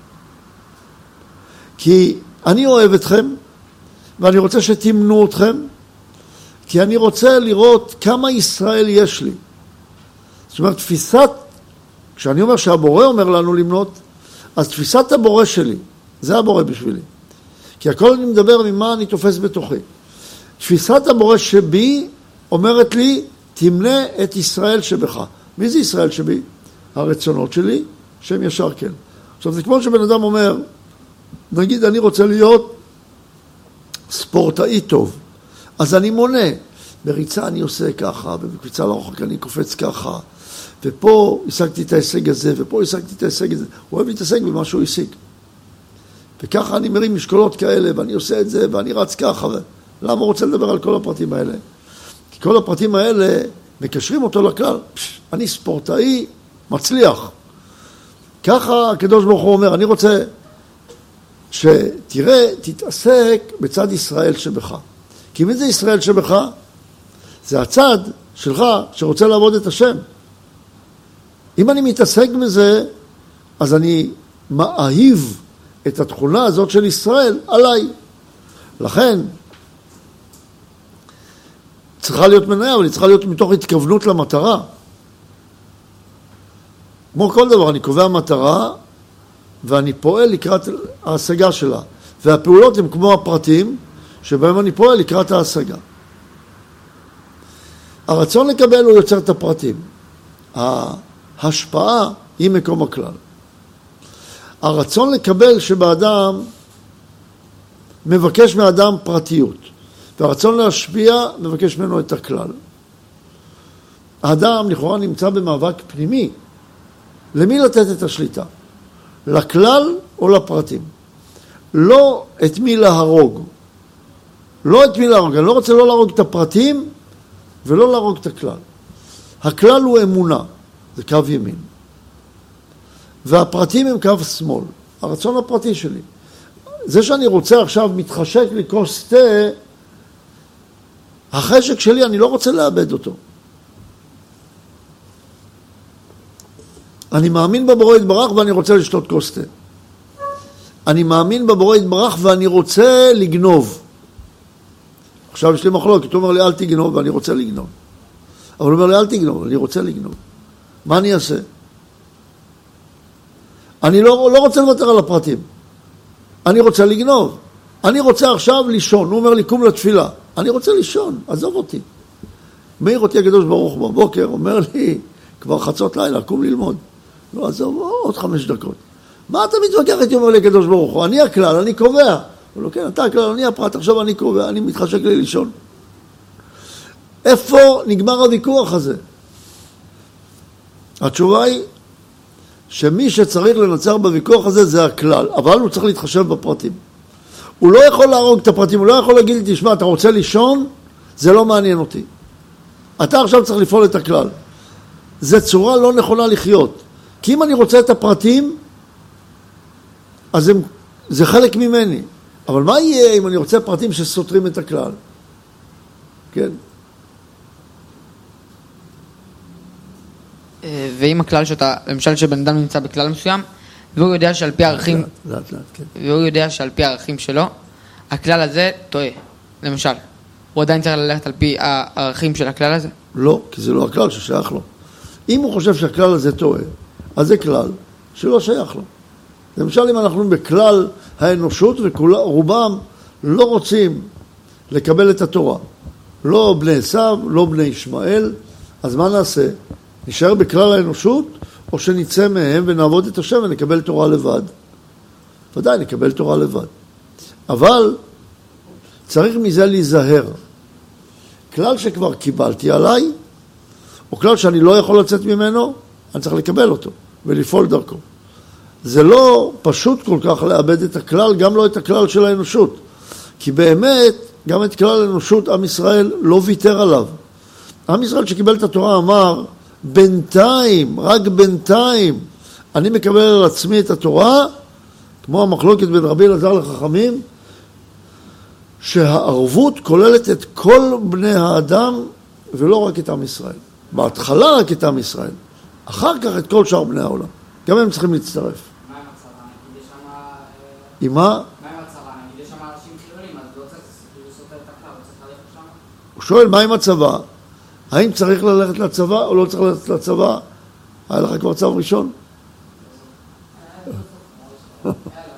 כי אני אוהב אתכם, ואני רוצה שתמנו אתכם, כי אני רוצה לראות כמה ישראל יש לי. זאת אומרת, כשאני אומר שהבורא אומר לנו למנות, אז תפיסת הבורא שלי, זה הבורא בשבילי. כי הכל אני מדבר ממה אני תופס בתוכי. תפיסת הבורא שבי אומרת לי, תמנה את ישראל שבך. מי זה ישראל שבי? הרצונות שלי, שהם ישר כן. עכשיו, זה כמו שבן אדם אומר, נגיד אני רוצה להיות ספורטאי טוב, אז אני מונה. בריצה אני עושה ככה, ובקפיצה לרוחק אני קופץ ככה, ופה השגתי את ההישג הזה, ופה השגתי את ההישג הזה. הוא אוהב להתעסק במה שהוא השיג. וככה אני מרים משקולות כאלה, ואני עושה את זה, ואני רץ ככה. למה הוא רוצה לדבר על כל הפרטים האלה? כי כי כל הפרטים האלה מקשרים אותו לכלל. אני ספורטאי מצליח. ככה הקדוש ברוך הוא אומר, אני רוצה שתראה, תתעסק בצד ישראל שבך. כי מי זה ישראל שבך? זה הצד שלך שרוצה לעבוד את השם. אם אני מתעסק בזה, אז אני מאהיב את התכונה הזאת של ישראל עליי. לכן, צריכה להיות מניה, אבל היא צריכה להיות מתוך התכוונות למטרה. כמו כל דבר, אני קובע מטרה, ואני פועל לקראת ההשגה שלה. והפעולות הן כמו הפרטים, שבהם אני פועל לקראת ההשגה. הרצון לקבל הוא יוצר את הפרטים. ההשפעה היא מקום הכלל. הרצון לקבל שבאדם מבקש מאדם פרטיות, והרצון להשפיע מבקש ממנו את הכלל. האדם לכאורה נמצא במאבק פנימי. למי לתת את השליטה? לכלל או לפרטים? לא את מי להרוג. לא את מי להרוג. אני לא רוצה לא להרוג את הפרטים ולא להרוג את הכלל. הכלל הוא אמונה, זה קו ימין. והפרטים הם קו שמאל. הרצון הפרטי שלי. זה שאני רוצה עכשיו מתחשק לי כוס תה, החשק שלי אני לא רוצה לאבד אותו. אני מאמין בבורא יתברך ואני רוצה לשתות כוס תה. אני מאמין בבורא יתברך ואני רוצה לגנוב. עכשיו יש לי מחלוקת, הוא אומר לי אל תגנוב ואני רוצה לגנוב. אבל הוא אומר לי אל תגנוב, אני רוצה לגנוב. מה אני אעשה? אני לא רוצה לוותר על הפרטים. אני רוצה לגנוב. אני רוצה עכשיו לישון. הוא אומר לי קום לתפילה. אני רוצה לישון, עזוב אותי. מאיר אותי הקדוש ברוך הוא בבוקר, אומר לי כבר חצות לילה, קום ללמוד. לא, עזוב עוד 5 דקות. מה אתה מתווכח איתי, אומר לי הקדוש ברוך הוא? אני הכלל, אני קובע. הוא לא, כן, אתה הכלל, אני הפרט, עכשיו אני קובע, אני מתחשק לי לישון. איפה נגמר הוויכוח הזה? התשובה היא שמי שצריך לנצח בוויכוח הזה זה הכלל, אבל הוא צריך להתחשב בפרטים. הוא לא יכול להרוג את הפרטים, הוא לא יכול להגיד לי, תשמע, אתה רוצה לישון? זה לא מעניין אותי. אתה עכשיו צריך לפעול את הכלל. זה צורה לא נכונה לחיות. כי אם אני רוצה את הפרטים, אז זה חלק ממני. אבל מה יהיה אם אני רוצה פרטים שסותרים את הכלל? כן. ואם הכלל שאתה, למשל שבן אדם נמצא בכלל מסוים, והוא יודע שעל פי הערכים, כן. והוא יודע שעל פי הערכים שלו, הכלל הזה טועה. למשל, הוא עדיין צריך ללכת על פי הערכים של הכלל הזה? לא, כי זה לא הכלל ששייך לו. אם הוא חושב שהכלל הזה טועה, אז זה כלל שלא שייך לו. למשל, אם אנחנו בכלל האנושות, ורובם לא רוצים לקבל את התורה. לא בני עשיו, לא בני ישמעאל, אז מה נעשה? נשאר בכלל האנושות, או שנצא מהם ונעבוד את השם ונקבל תורה לבד. ודאי, נקבל תורה לבד. אבל צריך מזה להיזהר. כלל שכבר קיבלתי עליי, או כלל שאני לא יכול לצאת ממנו, אני צריך לקבל אותו ולפעול דרכו. זה לא פשוט כל כך לאבד את הכלל, גם לא את הכלל של האנושות. כי באמת, גם את כלל האנושות, עם ישראל לא ויתר עליו. עם ישראל שקיבל את התורה אמר, בינתיים, רק בינתיים, אני מקבל על עצמי את התורה, כמו המחלוקת בין רבי אלעזר לחכמים, שהערבות כוללת את כל בני האדם, ולא רק את עם ישראל. בהתחלה רק את עם ישראל, אחר כך את כל שאר בני העולם. גם הם צריכים להצטרף. מה עם הצבא? נגיד יש שם... עם מה? מה עם הצבא? נגיד יש שם אנשים חילונים, אז לא צריך לסותר את הכלל, לא צריך ללכת שם? הוא שואל, מה עם הצבא? האם צריך ללכת לצבא או לא צריך ללכת לצבא? היה לך כבר צו ראשון? הוא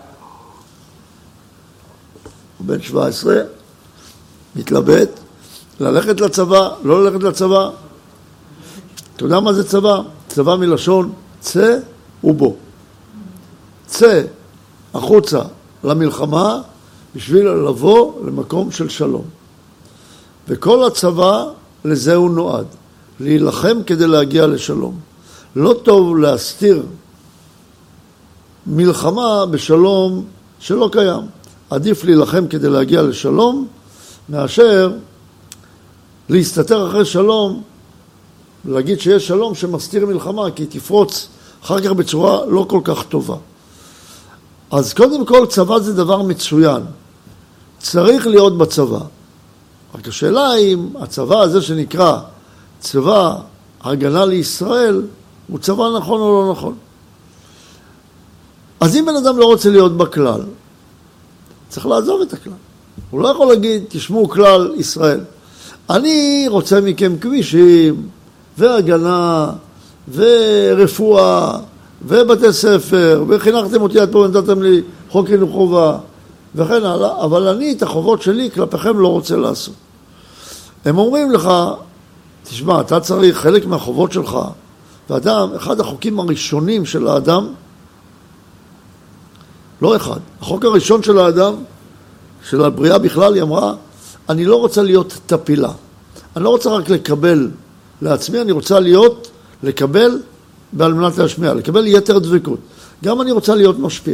בן 17, מתלבט, ללכת לצבא, לא ללכת לצבא. אתה יודע מה זה צבא? צבא מלשון צא ובוא. צא החוצה למלחמה בשביל לבוא למקום של שלום. וכל הצבא לזה הוא נועד, להילחם כדי להגיע לשלום. לא טוב להסתיר מלחמה בשלום שלא קיים. עדיף להילחם כדי להגיע לשלום, מאשר להסתתר אחרי שלום, להגיד שיש שלום שמסתיר מלחמה, כי תפרוץ אחר כך בצורה לא כל כך טובה. אז קודם כל צבא זה דבר מצוין. צריך להיות בצבא. רק השאלה אם הצבא הזה שנקרא צבא הגנה לישראל, הוא צבא נכון או לא נכון. אז אם בן אדם לא רוצה להיות בכלל, צריך לעזוב את הכלל. הוא לא יכול להגיד, תשמעו כלל ישראל. אני רוצה מכם כבישים, והגנה, ורפואה, ובתי ספר, וחינכתם אותי עד פה ונתתם לי חוק חינוך חובה, וכן הלאה, אבל אני את החובות שלי כלפיכם לא רוצה לעשות. הם אומרים לך, תשמע, אתה צריך חלק מהחובות שלך, ואדם, אחד החוקים הראשונים של האדם, לא אחד, החוק הראשון של האדם, של הבריאה בכלל, היא אמרה, אני לא רוצה להיות טפילה. אני לא רוצה רק לקבל לעצמי, אני רוצה לקבל בעל מנת להשמיע, לקבל יתר דבקות. גם אני רוצה להיות משפיע.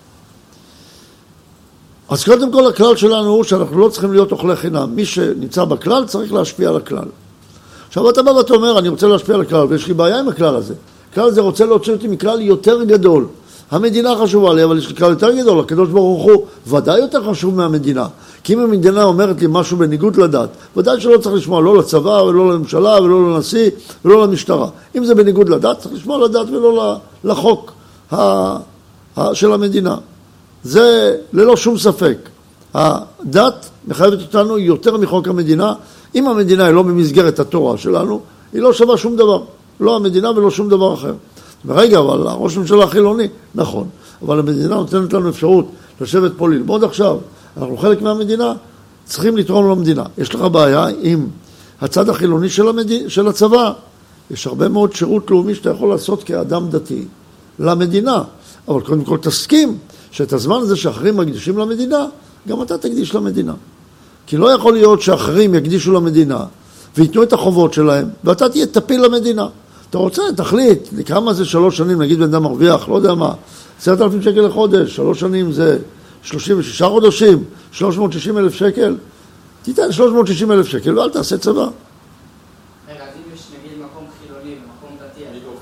אז קודם כל הכלל שלנו הוא שאנחנו לא צריכים להיות אוכלי חינם. מי שנמצא בכלל צריך להשפיע על הכלל. עכשיו אתה בא ואתה אומר, אני רוצה להשפיע על הכלל, ויש לי בעיה עם הכלל הזה. הכלל הזה רוצה להוציא אותי מכלל יותר גדול. המדינה חשובה לי, אבל יש לי כלל יותר גדול. הקדוש ברוך הוא ודאי יותר חשוב מהמדינה. כי אם המדינה אומרת לי משהו בניגוד לדת, ודאי שלא צריך לשמוע לא לצבא, ולא לממשלה, ולא לנשיא, ולא למשטרה. אם זה בניגוד לדת, צריך לשמוע לדת ולא לחוק של המדינה. זה ללא שום ספק. הדת מחייבת אותנו יותר מחוק המדינה. אם המדינה היא לא במסגרת התורה שלנו, היא לא שווה שום דבר. לא המדינה ולא שום דבר אחר. ורגע, אבל ראש הממשלה חילוני, נכון. אבל המדינה נותנת לנו אפשרות לשבת פה ללמוד עכשיו. אנחנו חלק מהמדינה, צריכים לתרום למדינה. יש לך בעיה עם הצד החילוני של הצבא. יש הרבה מאוד שירות לאומי שאתה יכול לעשות כאדם דתי למדינה. אבל קודם כל תסכים שאת הזמן הזה שאחרים מקדישים למדינה, גם אתה תקדיש למדינה. כי לא יכול להיות שאחרים יקדישו למדינה ויתנו את החובות שלהם, ואתה תהיה טפיל למדינה. אתה רוצה, תחליט, כמה זה 3 שנים, נגיד בן אדם מרוויח, לא יודע מה, 10,000 שקל לחודש, 3 שנים זה 36 חודשים, 360,000 שקל, תיתן 360,000 שקל ואל תעשה צבא. רגע, אז אם יש נגיד מקום חילוני ומקום דתי,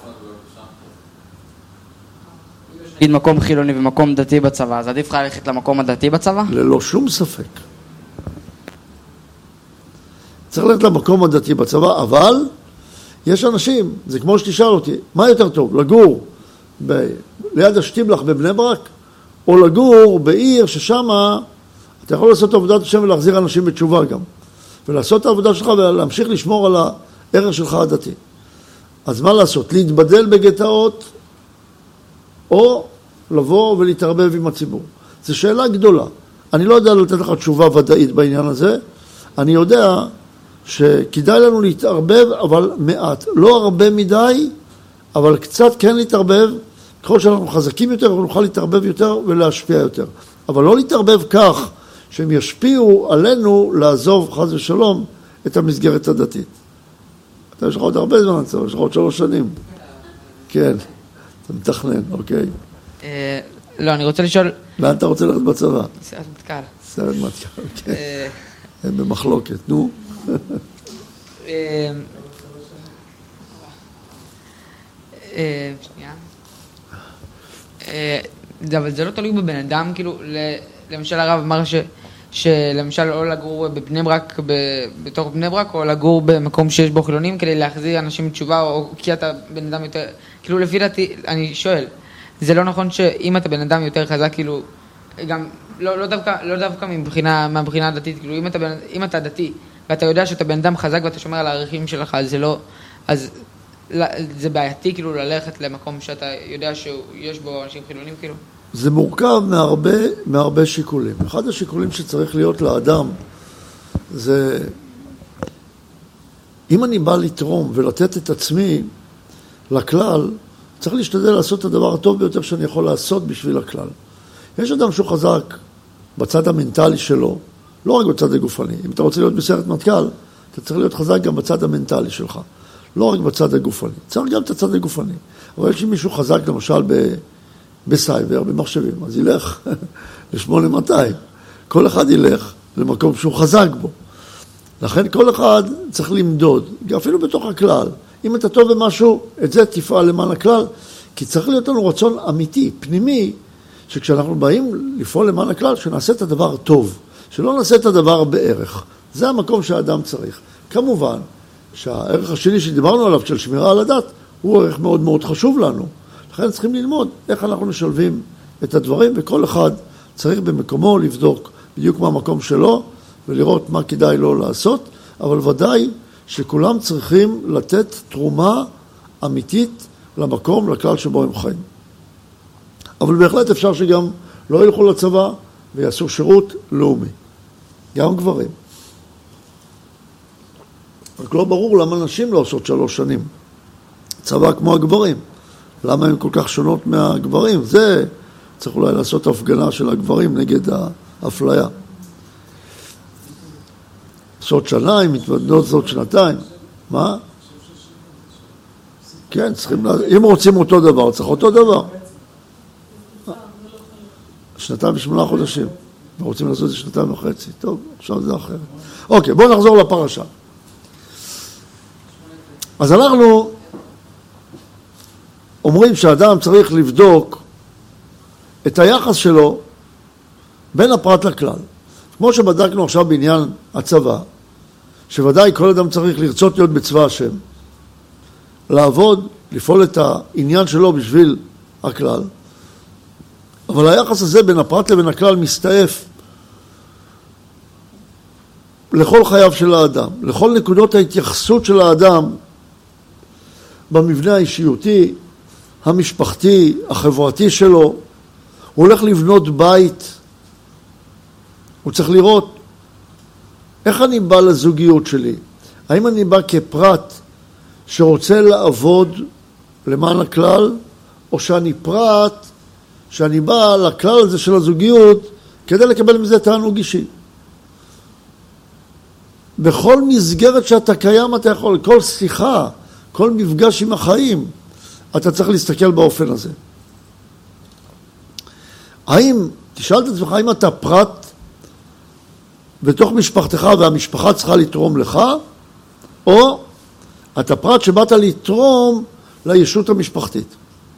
אם יש נגיד מקום חילוני ומקום דתי בצבא, אז עדיף לך ללכת למקום הדתי בצבא? ללא שום ספק. צריך ללכת למקום הדתי בצבא, אבל יש אנשים, זה כמו שתשאל אותי, מה יותר טוב, לגור ליד השטיבלח בבני ברק, או לגור בעיר ששם אתה יכול לעשות עבודת השם ולהחזיר אנשים בתשובה גם, ולעשות את העבודה שלך ולהמשיך לשמור על הערך שלך הדתי. אז מה לעשות? להתבדל בגטאות, או לבוא ולהתערבב עם הציבור. זו שאלה גדולה. אני לא יודע לתת לך תשובה ודאית בעניין הזה. אני יודע שכדאי לנו להתערבב, אבל מעט. לא הרבה מדי, אבל קצת כן להתערבב. ככל שאנחנו חזקים יותר, נוכל להתערבב יותר ולהשפיע יותר. אבל לא להתערבב כך שהם ישפיעו עלינו לעזוב חס ושלום את המסגרת הדתית. אתה יש לך עוד הרבה זמן, יש לך עוד 3 שנים. כן, אתה מתכנן, אוקיי. לא, אני רוצה לשאול... לאן אתה רוצה ללכת בצבא? סרט מטכ"ל. סרט מטכ"ל, כן. הם במחלוקת, נו. שנייה. אבל זה לא תלוי בבן אדם, כאילו, למשל הרב אמר שלמשל או לגור בבני ברק, בתוך בני ברק, או לגור במקום שיש בו חילונים כדי להחזיר אנשים בתשובה, או כי אתה בן אדם יותר, כאילו לפי דעתי, אני שואל, זה לא נכון שאם אתה בן אדם יותר חזק, כאילו, גם, לא דווקא מהבחינה הדתית, כאילו, אם אתה דתי, ואתה יודע שאתה בן אדם חזק ואתה שומר על הערכים שלך, אז זה לא, אז זה בעייתי, כאילו, ללכת למקום שאתה יודע שיש בו אנשים חילונים, כאילו? זה מורכב מהרבה שיקולים. אחד השיקולים שצריך להיות לאדם זה, אם אני בא לתרום ולתת את עצמי לכלל, צריך להשתדל לעשות את הדבר הטוב ביותר שאני יכול לעשות בשביל הכלל. יש אדם שהוא חזק בצד המנטלי שלו, לא רק בצד הגופני. אם אתה רוצה להיות בסרט מטכ"ל, אתה צריך להיות חזק גם בצד המנטלי שלך. לא רק בצד הגופני. צריך גם את הצד הגופני. אבל יש מישהו חזק, למשל, בסייבר, במחשבים, אז ילך ל-8200. כל אחד ילך למקום שהוא חזק בו. לכן כל אחד צריך למדוד, אפילו בתוך הכלל. אם אתה טוב במשהו, את זה תפעל למען הכלל, כי צריך להיות לנו רצון אמיתי, פנימי, שכשאנחנו באים לפעול למען הכלל, שנעשה את הדבר טוב, שלא נעשה את הדבר בערך. זה המקום שהאדם צריך. כמובן, שהערך השני שדיברנו עליו, של שמירה על הדת, הוא ערך מאוד מאוד חשוב לנו. לכן צריכים ללמוד איך אנחנו משלבים את הדברים, וכל אחד צריך במקומו לבדוק בדיוק מה המקום שלו, ולראות מה כדאי לו לעשות, אבל ודאי שכולם צריכים לתת תרומה אמיתית למקום, לכלל שבו הם חיים. אבל בהחלט אפשר שגם לא ילכו לצבא ויעשו שירות לאומי. גם גברים. רק לא ברור למה נשים לא עושות 3 שנים. צבא כמו הגברים. למה הן כל כך שונות מהגברים? זה צריך אולי לעשות הפגנה של הגברים נגד האפליה. עושות שנה, אם מתמודדות זאת 2 מה? כן, צריכים, אם רוצים אותו דבר, צריך אותו דבר. 2.8 חודשים. ורוצים לעשות את זה 2.5. טוב, עכשיו זה אחרת. אוקיי, בואו נחזור לפרשה. אז אנחנו אומרים שהאדם צריך לבדוק את היחס שלו בין הפרט לכלל. כמו שבדקנו עכשיו בעניין הצבא, שוודאי כל אדם צריך לרצות להיות בצבא השם, לעבוד, לפעול את העניין שלו בשביל הכלל, אבל היחס הזה בין הפרט לבין הכלל מסתעף לכל חייו של האדם, לכל נקודות ההתייחסות של האדם במבנה האישיותי, המשפחתי, החברתי שלו. הוא הולך לבנות בית, הוא צריך לראות איך אני בא לזוגיות שלי. האם אני בא כפרט שרוצה לעבוד למען הכלל, או שאני פרט שאני בא לכלל הזה של הזוגיות כדי לקבל מזה תענוג אישי. בכל מסגרת שאתה קיים אתה יכול, כל שיחה, כל מפגש עם החיים, אתה צריך להסתכל באופן הזה. תשאל את עצמך, האם אתה פרט בתוך משפחתך והמשפחה צריכה לתרום לך, או אתה פרט שבאת לתרום לישות המשפחתית?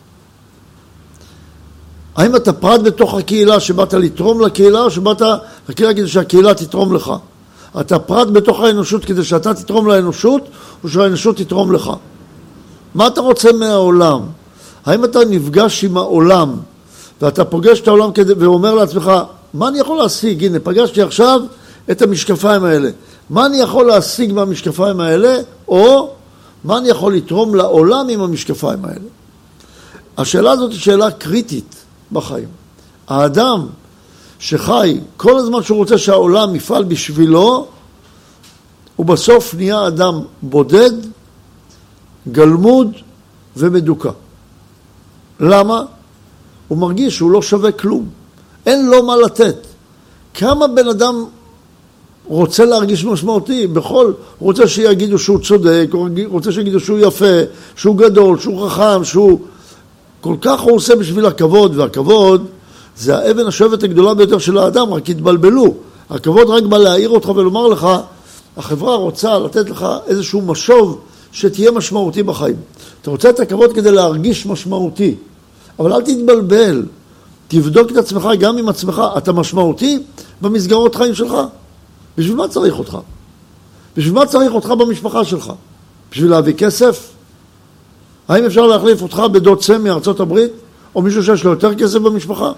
האם אתה פרט בתוך הקהילה שבאת לתרום לקהילה, או שבאת לקהילה כדי שהקהילה תתרום לך? אתה פרט בתוך האנושות כדי שאתה תתרום לאנושות, או שהאנושות תתרום לך? מה אתה רוצה מהעולם? האם אתה נפגש עם העולם, ואתה פוגש את העולם ואומר לעצמך, מה אני יכול להשיג? הנה, פגשתי עכשיו את המשקפיים האלה. מה אני יכול להשיג מהמשקפיים האלה, או מה אני יכול לתרום לעולם עם המשקפיים האלה? השאלה הזאת היא שאלה קריטית בחיים. האדם שחי כל הזמן שהוא רוצה שהעולם יפעל בשבילו, הוא בסוף נהיה אדם בודד, גלמוד ומדוכא. למה? הוא מרגיש שהוא לא שווה כלום. אין לו מה לתת. כמה בן אדם רוצה להרגיש משמעותי? הוא רוצה שיגידו שהוא צודק, הוא רוצה שיגידו שהוא יפה, שהוא גדול, שהוא חכם, שהוא... כל כך הוא עושה בשביל הכבוד, והכבוד זה האבן השואבת הגדולה ביותר של האדם, רק התבלבלו. הכבוד רק בא להעיר אותך ולומר לך, החברה רוצה לתת לך איזשהו משוב שתהיה משמעותי בחיים. אתה רוצה את הכבוד כדי להרגיש משמעותי, אבל אל תתבלבל. תבדוק את עצמך גם עם עצמך. אתה משמעותי במסגרות חיים שלך. בשביל מה צריך אותך? בשביל מה צריך אותך במשפחה שלך? בשביל להביא כסף? האם אפשר להחליף אותך בדוד סם מארצות הברית, או מישהו שיש לו יותר כסף במשפחה?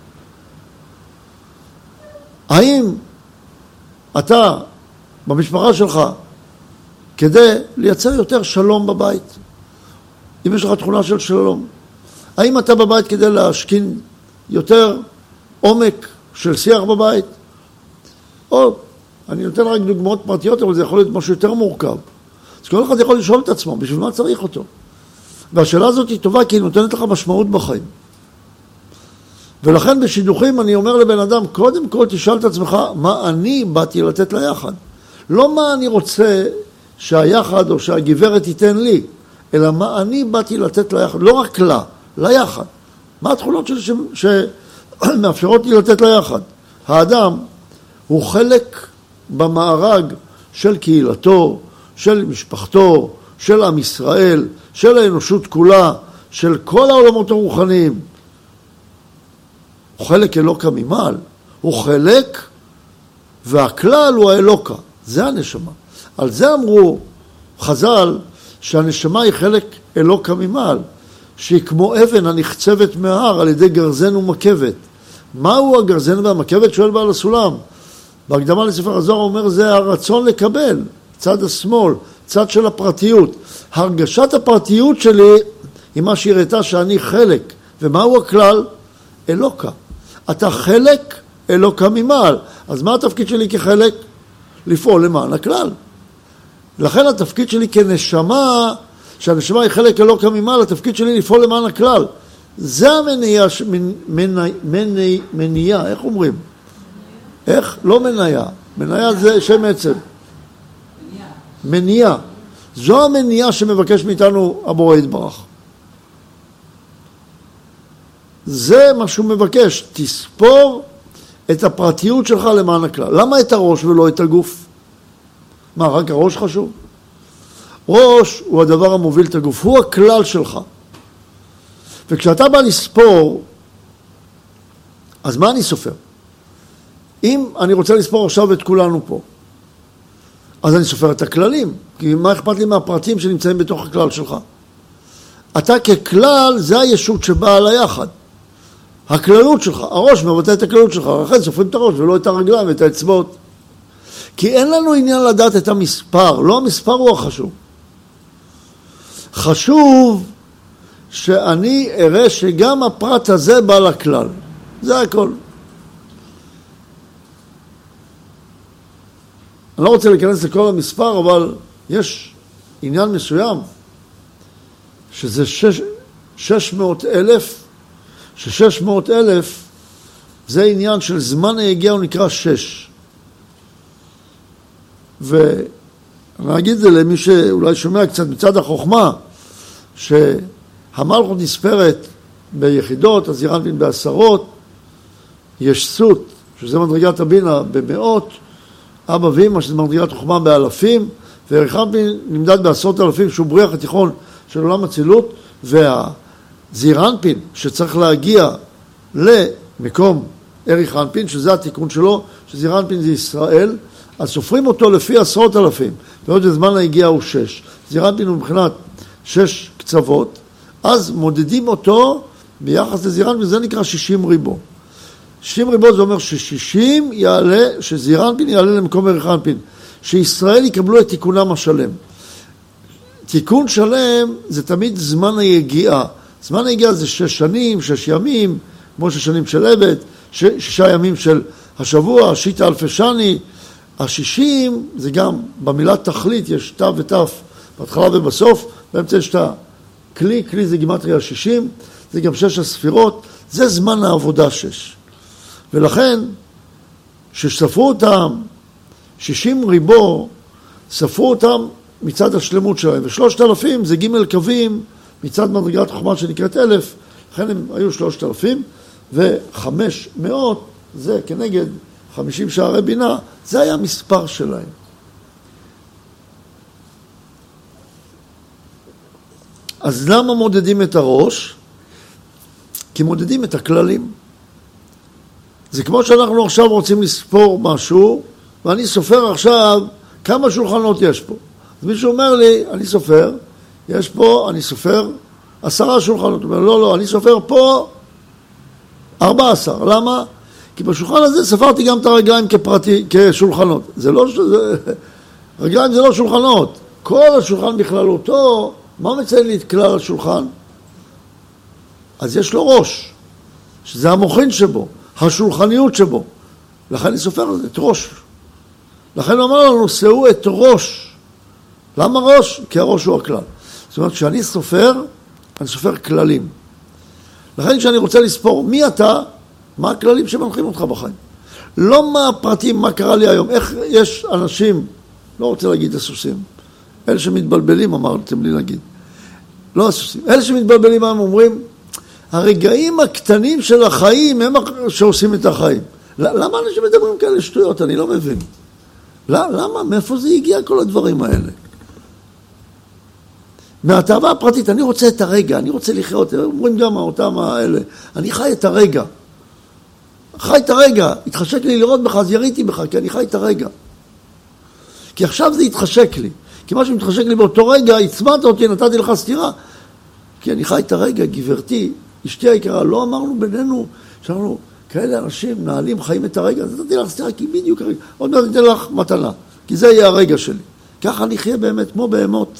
האם אתה במשפחה שלך כדי לייצר יותר שלום בבית, אם יש לך תכונה של שלום? האם אתה בבית כדי להשכין יותר עומק של שיח בבית? או, אני נותן רק דוגמאות פרטיות, אבל זה יכול להיות משהו יותר מורכב. אז כל אחד יכול לשאול את עצמו, בשביל מה צריך אותו? והשאלה הזאת היא טובה, כי היא נותנת לך משמעות בחיים. ולכן בשידוכים אני אומר לבן אדם, קודם כל תשאל את עצמך, מה אני באתי לתת ליחד? לא מה אני רוצה שהיחד או שהגברת תיתן לי, אלא מה אני באתי לתת ליחד, לא רק לה, ליחד. מה התכונות שמאפשרות לי לתת ליחד? האדם הוא חלק במארג של קהילתו, של משפחתו, של עם ישראל, של האנושות כולה, של כל העולמות הרוחניים. הוא חלק אלוקה ממעל, הוא חלק והכלל הוא האלוקה, זה הנשמה. על זה אמרו חז"ל שהנשמה היא חלק אלוקה ממעל, שהיא כמו אבן הנחצבת מההר על ידי גרזן ומקבת. מהו הגרזן והמקבת? שואל בעל הסולם. בהקדמה לספר הזוהר אומר זה הרצון לקבל, צד השמאל, צד של הפרטיות. הרגשת הפרטיות שלי היא מה שהראתה שאני חלק. ומהו הכלל? אלוקה. אתה חלק אלוקה ממעל. אז מה התפקיד שלי כחלק? לפעול למען הכלל. לכן התפקיד שלי כנשמה, שהנשמה היא חלק אלוקה ממעל, התפקיד שלי לפעול למען הכלל. זה המניעה, מניעה, איך אומרים? איך? לא מניעה. מניעה זה שם עצם. מניעה. זו המניעה שמבקש מאיתנו הבורא יתברך. זה מה שהוא מבקש. תספור את הפרטיות שלך למען הכלל. למה את הראש ולא את הגוף? מה, רק הראש חשוב? ראש הוא הדבר המוביל את הגוף, הוא הכלל שלך. וכשאתה בא לספור, אז מה אני סופר? אם אני רוצה לספור עכשיו את כולנו פה, אז אני סופר את הכללים, כי מה אכפת לי מהפרטים שנמצאים בתוך הכלל שלך? אתה ככלל, זה הישות שבאה על היחד. הכללות שלך, הראש מבטא את הכללות שלך, לכן סופרים את הראש ולא את הרגליים ואת האצבעות. כי אין לנו עניין לדעת את המספר, לא המספר הוא החשוב. חשוב שאני אראה שגם הפרט הזה בא לכלל. זה הכל. אני לא רוצה להיכנס לכל המספר, אבל יש עניין מסוים, שזה 600,000, ש600,000 זה עניין של זמן היגיע, הוא נקרא 6. ואני אגיד את זה למי שאולי שומע קצת מצד החוכמה, שהמלכות נספרת ביחידות, אז ירנפין בעשרות, יש סות, שזה מדרגת הבינה במאות, אבא ואמא, שזה מדרגת חוכמה באלפים, וירנפין נמדד בעשרות אלפים, שהוא בריח התיכון של עולם הצילות, והזירנפין שצריך להגיע למקום ערך אנפין, שזה התיקון שלו, שזירנפין זה ישראל, אז סופרים אותו לפי עשרות אלפים, ועוד הזמן ההגיע הוא 6. זירנפין הוא מבחינת 6 קצוות, אז מודדים אותו ביחס לזירנפין, וזה נקרא 60 ריבו. 60 ריבו זה אומר ש60 יעלה, שזירנפין יעלה למקום ערך אנפין, שישראל יקבלו את תיקונם השלם. תיקון שלם זה תמיד זמן היגיעה. זמן היגיעה זה 6 שנים, 6 ימים, כמו 6 שנים של עבד, 6 ימים של השבוע, שיטה אלפי שני. ה60 זה גם במילה תכלית, יש תו ותו בהתחלה ובסוף, באמצע יש את הכלי, כלי זה גימטריה 60, זה גם 6 הספירות, זה זמן העבודה 6. ולכן, שספרו אותם 60 ריבו, ספרו אותם מצד השלמות שלהם, ו3,000 זה ג' קווים מצד מדרגת חוכמה שנקראת 1,000, לכן הם היו 3,000, ו500 זה כנגד 50 שערי בינה, זה היה מספר שלהם. אז למה מודדים את הראש? כי מודדים את הכללים. זה כמו שאנחנו עכשיו רוצים לספור משהו, ואני סופר עכשיו כמה שולחנות יש פה. אז מישהו אומר לי, אני סופר, יש פה, אני סופר 10 שולחנות. הוא אומר, לא, אני סופר פה 14. למה? כי בשולחן הזה ספרתי גם את הרגליים כשולחנות. רגליים זה לא שולחנות. כל השולחן בכללותו, מה מציין לי את כלל השולחן? אז יש לו ראש, שזה המוחין שבו, השולחניות שבו. לכן אני סופר את ראש. לכן הוא אמר לנו, שאו את ראש. למה ראש? כי הראש הוא הכלל. זאת אומרת, כשאני סופר, אני סופר כללים. לכן כשאני רוצה לספור מי אתה, מה הכללים שמנחים אותך בחיים. לא מה הפרטים, מה קרה לי היום. איך יש אנשים, לא רוצה להגיד הסוסים, אלה שמתבלבלים, אמרתם לי להגיד. לא הסוסים. אלה שמתבלבלים, הם אומרים, הרגעים הקטנים של החיים הם שעושים את החיים. למה אנשים מדברים כאלה שטויות? אני לא מבין. למה? מאיפה זה הגיע כל הדברים האלה? מהתאווה הפרטית, אני רוצה את הרגע, אני רוצה לחיות, אומרים גם אותם האלה, אני חי את הרגע. חי את הרגע, התחשק לי לראות בך, אז יריתי בך, כי אני חי את הרגע. כי עכשיו זה התחשק לי. כי מה שמתחשק לי באותו רגע, הצמדת אותי, נתתי לך סתירה. כי אני חי את הרגע, גברתי, אשתי היקרה, לא אמרנו בינינו, שאנחנו כאלה אנשים, נעלים, חיים את הרגע, אז נתתי לך סתירה, כי בדיוק הרגע. עוד מעט נתן לך מתנה, כי זה יהיה הרגע שלי. ככה אני חיה באמת, כמו בהמות.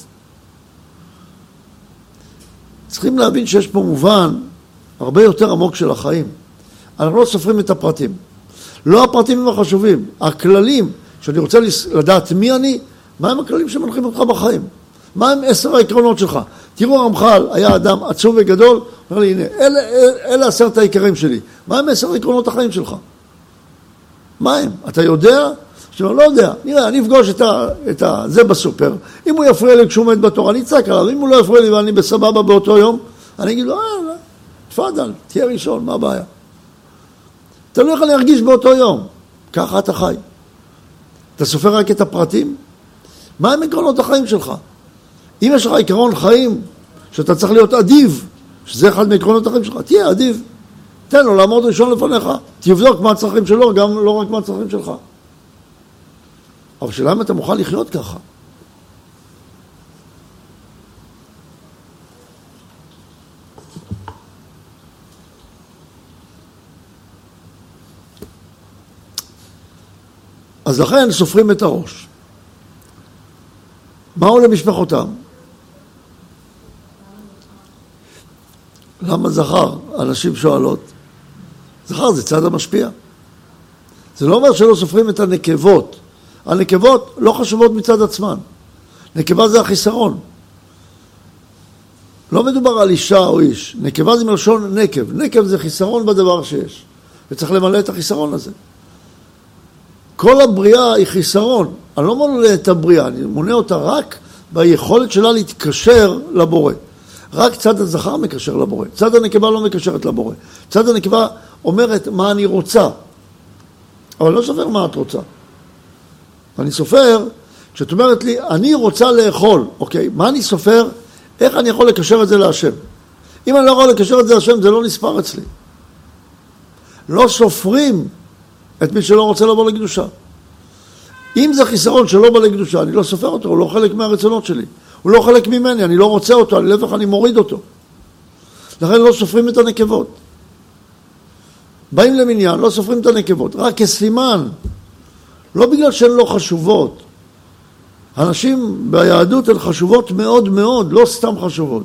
צריכים להבין שיש פה מובן הרבה יותר עמוק של החיים. אנחנו לא סופרים את הפרטים. לא הפרטים הם החשובים. הכללים, שאני רוצה לדעת מי אני, מה הם הכללים שמנחים אותך בחיים? מה הם 10 העקרונות שלך? תראו, הרמח"ל היה אדם עצוב וגדול, אומר לי, הנה, אלה 10 העיקרים שלי. מה הם 10 עקרונות החיים שלך? מה הם? אתה יודע? שאתה לא יודע. נראה, אני אפגוש את זה בסופר. אם הוא יפריע לי כשהוא עומד בתור, אני אצעק עליו. אם הוא לא יפריע לי ואני בסבבה באותו יום, אני אגיד לו, תפאדל, תהיה ראשון, מה הבעיה? אתה לא יכול להרגיש באותו יום. ככה אתה חי. אתה סופר רק את הפרטים? מה הם עקרונות החיים שלך? אם יש לך עקרון חיים שאתה צריך להיות אדיב, שזה אחד מעקרונות החיים שלך, תהיה אדיב. תן לו לעמוד ראשון לפניך. תבדוק מה הצרכים שלו, גם לא רק מה הצרכים שלך. אבל שאלה אם אתה מוכן לחיות ככה. אז לכן סופרים את הראש. מהו למשפחותם? למה זכר? אנשים שואלות. זכר זה צד המשפיע. זה לא אומר שלא סופרים את הנקבות. הנקבות לא חשובות מצד עצמן. נקבה זה החיסרון. לא מדובר על אישה או איש. נקבה זה מלשון נקב. נקב זה חיסרון בדבר שיש. וצריך למלא את החיסרון הזה. כל הבריאה היא חיסרון. אני לא מונה את הבריאה, אני מונה אותה רק ביכולת שלה להתקשר לבורא. רק צד הזכר מקשר לבורא. צד הנקבה לא מקשרת לבורא. צד הנקבה אומרת מה אני רוצה. אבל לא סופר מה את רוצה. אני סופר, כשאת אומרת לי, אני רוצה לאכול. אוקיי, מה אני סופר? איך אני יכול לקשר את זה להשם? אם אני לא יכול לקשר את זה להשם, זה לא נספר אצלי. לא סופרים את מי שלא רוצה לבוא לקדושה. אם זה חיסרון שלא בא לקדושה, אני לא סופר אותו, הוא לא חלק מהרצונות שלי. הוא לא חלק ממני, אני לא רוצה אותו, להפך אני מוריד אותו. לכן לא סופרים את הנקבות. באים למניין, לא סופרים את הנקבות, רק כסימן. לא בגלל שהן לא חשובות. הנשים ביהדות הן חשובות מאוד מאוד, לא סתם חשובות.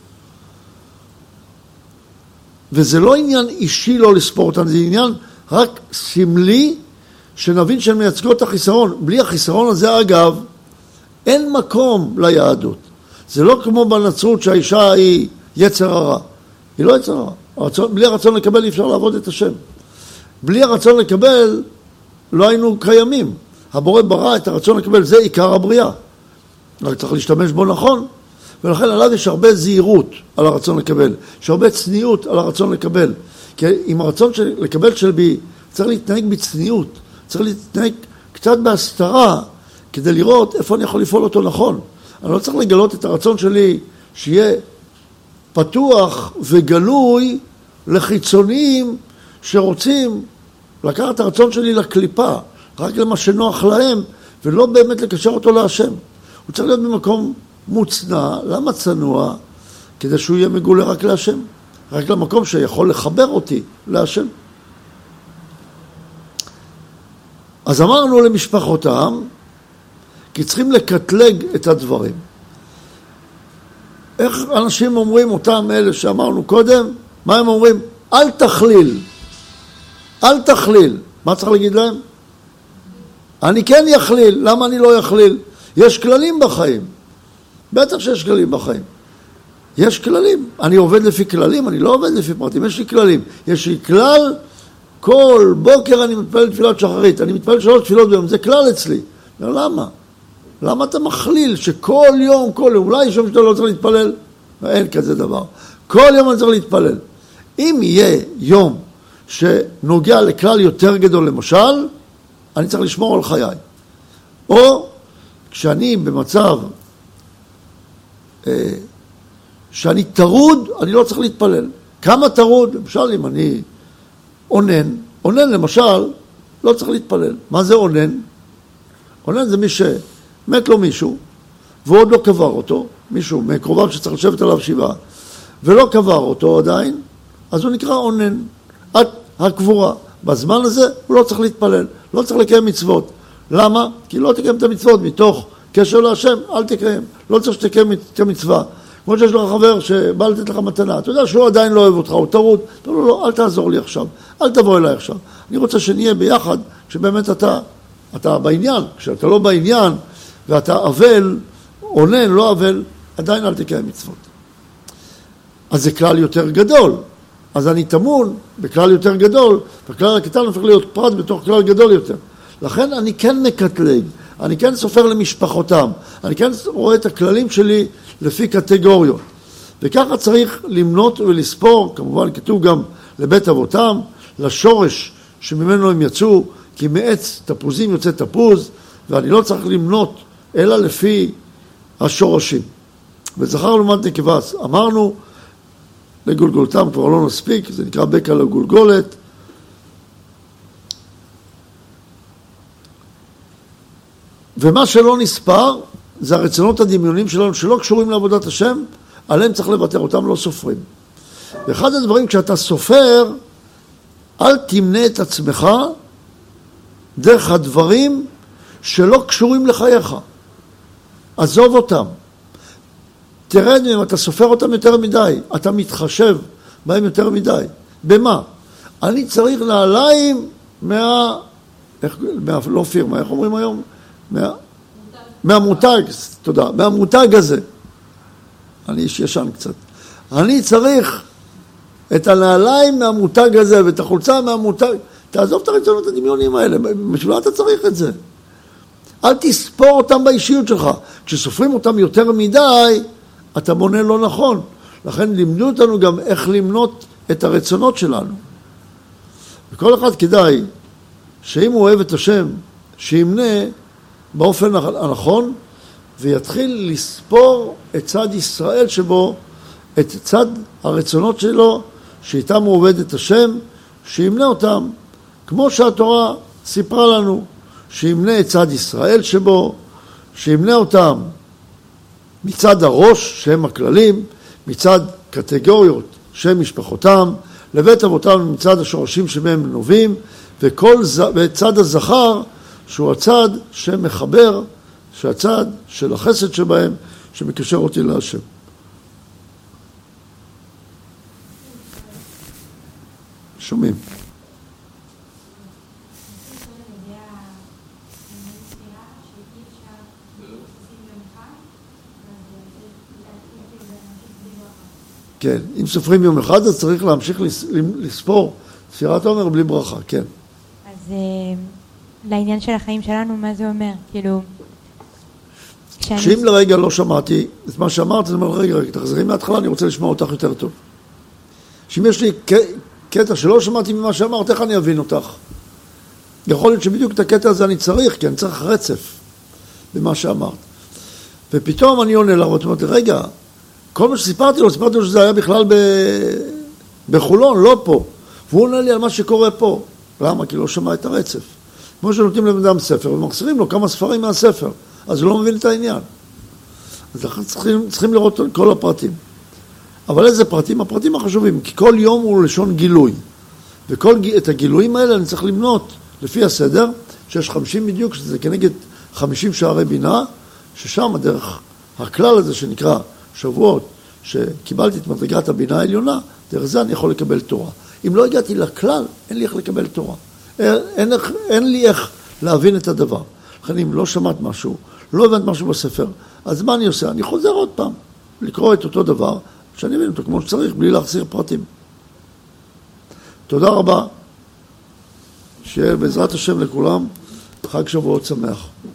וזה לא עניין אישי לא לספור אותן, זה עניין רק סמלי, שנבין שהן מייצגות את החיסרון. בלי החיסרון הזה, אגב, אין מקום ליהדות. זה לא כמו בנצרות שהאישה היא יצר הרע. היא לא יצר הרע. בלי הרצון לקבל אי אפשר לעבוד את השם. בלי הרצון לקבל לא היינו קיימים. הבורא ברא את הרצון לקבל, זה עיקר הבריאה. רק צריך להשתמש בו נכון. ולכן עליו יש הרבה זהירות על הרצון לקבל. יש הרבה צניעות על הרצון לקבל. כי עם הרצון לקבל של בי, צריך להתנהג בצניעות. צריך להתנהג קצת בהסתרה, כדי לראות איפה אני יכול לפעול אותו נכון. אני לא צריך לגלות את הרצון שלי שיהיה פתוח וגלוי לחיצוניים שרוצים לקחת את הרצון שלי לקליפה, רק למה שנוח להם, ולא באמת לקשר אותו להשם. הוא צריך להיות במקום מוצנע. למה צנוע? כדי שהוא יהיה מגולה רק להשם. רק למקום שיכול לחבר אותי להשם. אז אמרנו למשפחותם, כי צריכים לקטלג את הדברים. איך אנשים אומרים אותם אלה שאמרנו קודם? מה הם אומרים? אל תכליל. אל תכליל. מה צריך להגיד להם? אני כן יכליל. למה אני לא יכליל? יש כללים בחיים. בטח שיש כללים בחיים. יש כללים. אני עובד לפי כללים, אני לא עובד לפי פרטים. יש לי כללים. יש לי כלל, כל בוקר אני מתפלל תפילת שחרית. אני מתפלל 3 תפילות ביום. זה כלל אצלי. למה? למה אתה מכליל שכל יום, אולי יש יום שאתה לא צריך להתפלל? אין כזה דבר. כל יום אני צריך להתפלל. אם יהיה יום שנוגע לכלל יותר גדול, למשל, אני צריך לשמור על חיי. או כשאני במצב שאני טרוד, אני לא צריך להתפלל. כמה טרוד? למשל, אם אני עונן למשל, לא צריך להתפלל. מה זה עונן? עונן זה מי שמת לו מישהו, ועוד לא קבר אותו, מישהו מקרוביו שצריך לשבת עליו שבעה, ולא קבר אותו עדיין, אז הוא נקרא עונן. עד הקבורה. בזמן הזה הוא לא צריך להתפלל, לא צריך לקיים מצוות. למה? כי לא תקיים את המצוות מתוך קשר להשם, אל תקיים. לא צריך שתקיים את המצווה. כמו שיש לך חבר שבא לתת לך מתנה, אתה יודע שהוא עדיין לא אוהב אותך, הוא טרוד, לא, אל תעזור לי עכשיו, אל תבוא אליי עכשיו. אני רוצה שנהיה ביחד, שבאמת אתה בעניין. כשאתה לא בעניין, ואתה אבל, עונן, לא אבל, עדיין אל תקיים מצוות. אז זה כלל יותר גדול. אז אני תמון בכלל יותר גדול, והכלל הקטן הופך להיות פרט בתוך כלל גדול יותר. לכן אני כן מקטלג, אני כן סופר למשפחותם, אני כן רואה את הכללים שלי לפי קטגוריות. וככה צריך למנות ולספור, כמובן כתוב גם לבית אבותם, לשורש שממנו הם יצאו, כי מעץ תפוזים יוצא תפוז, ואני לא צריך למנות אלא לפי השורשים. וזכר לעומת נקבה, אמרנו, לגולגולתם כבר לא נספיק, זה נקרא בקע לגולגולת. ומה שלא נספר, זה הרצונות הדמיונים שלנו, שלא קשורים לעבודת השם, עליהם צריך לוותר, אותם לא סופרים. ואחד הדברים, כשאתה סופר, אל תמנה את עצמך דרך הדברים שלא קשורים לחייך. עזוב אותם. תרד מהם, אתה סופר אותם יותר מדי, אתה מתחשב בהם יותר מדי. במה? אני צריך נעליים לא פירמה, איך אומרים היום? מהמותג, תודה, מהמותג הזה. אני איש ישן קצת. אני צריך את הנעליים מהמותג הזה ואת החולצה מהמותג. תעזוב את הרצונות הדמיונים האלה, בשביל אתה צריך את זה. אל תספור אותם באישיות שלך. כשסופרים אותם יותר מדי, אתה מונה לא נכון. לכן לימדו אותנו גם איך למנות את הרצונות שלנו. וכל אחד כדאי שאם הוא אוהב את השם, שימנה באופן הנכון, ויתחיל לספור את צד ישראל שבו, את צד הרצונות שלו, שאיתם הוא עובד את השם, שימנה אותם, כמו שהתורה סיפרה לנו, שימנה את צד ישראל שבו, שימנה אותם מצד הראש, שהם הכללים, מצד קטגוריות, שהם משפחותם, לבית אבותם מצד השורשים שמהם נובעים, וצד הזכר, שהוא הצד שמחבר, שהצד של החסד שבהם, שמקשר אותי להשם. שומעים. כן, אם סופרים יום אחד, אז צריך להמשיך לספור ספירת עומר בלי ברכה, כן. אז לעניין של החיים שלנו, מה זה אומר? כאילו... שאם לרגע לא שמעתי את מה שאמרת, אני אומר, רגע, תחזרי מההתחלה, אני רוצה לשמוע אותך יותר טוב. שאם יש לי קטע שלא שמעתי ממה שאמרת, איך אני אבין אותך? יכול להיות שבדיוק את הקטע הזה אני צריך, כי אני צריך רצף במה שאמרת. ופתאום אני עונה לה, ואתה אומרת, רגע, כל מה שסיפרתי לו שזה היה בכלל בחולון, לא פה. והוא עונה לי על מה שקורה פה. למה? כי לא שמע את הרצף. כמו שנותנים לבן אדם ספר, ומחסרים לו כמה ספרים מהספר. אז הוא לא מבין את העניין. אז אנחנו צריכים לראות כל הפרטים. אבל איזה פרטים? הפרטים החשובים, כי כל יום הוא לשון גילוי. ואת הגילויים האלה אני צריך למנות לפי הסדר, שיש 50 בדיוק, שזה כנגד 50 שערי בינה, ששם הדרך הכלל הזה שנקרא שבועות, שקיבלתי את מדרגת הבינה העליונה, דרך זה אני יכול לקבל תורה. אם לא הגעתי לכלל, אין לי איך לקבל תורה. אין לי איך להבין את הדבר. לכן אם לא שמעת משהו, לא הבנת משהו בספר, אז מה אני עושה? אני חוזר עוד פעם, לקרוא את אותו דבר, שאני מבין אותו כמו שצריך, בלי להחסיר פרטים. תודה רבה. שיהיה בעזרת השם לכולם, חג שבועות שמח.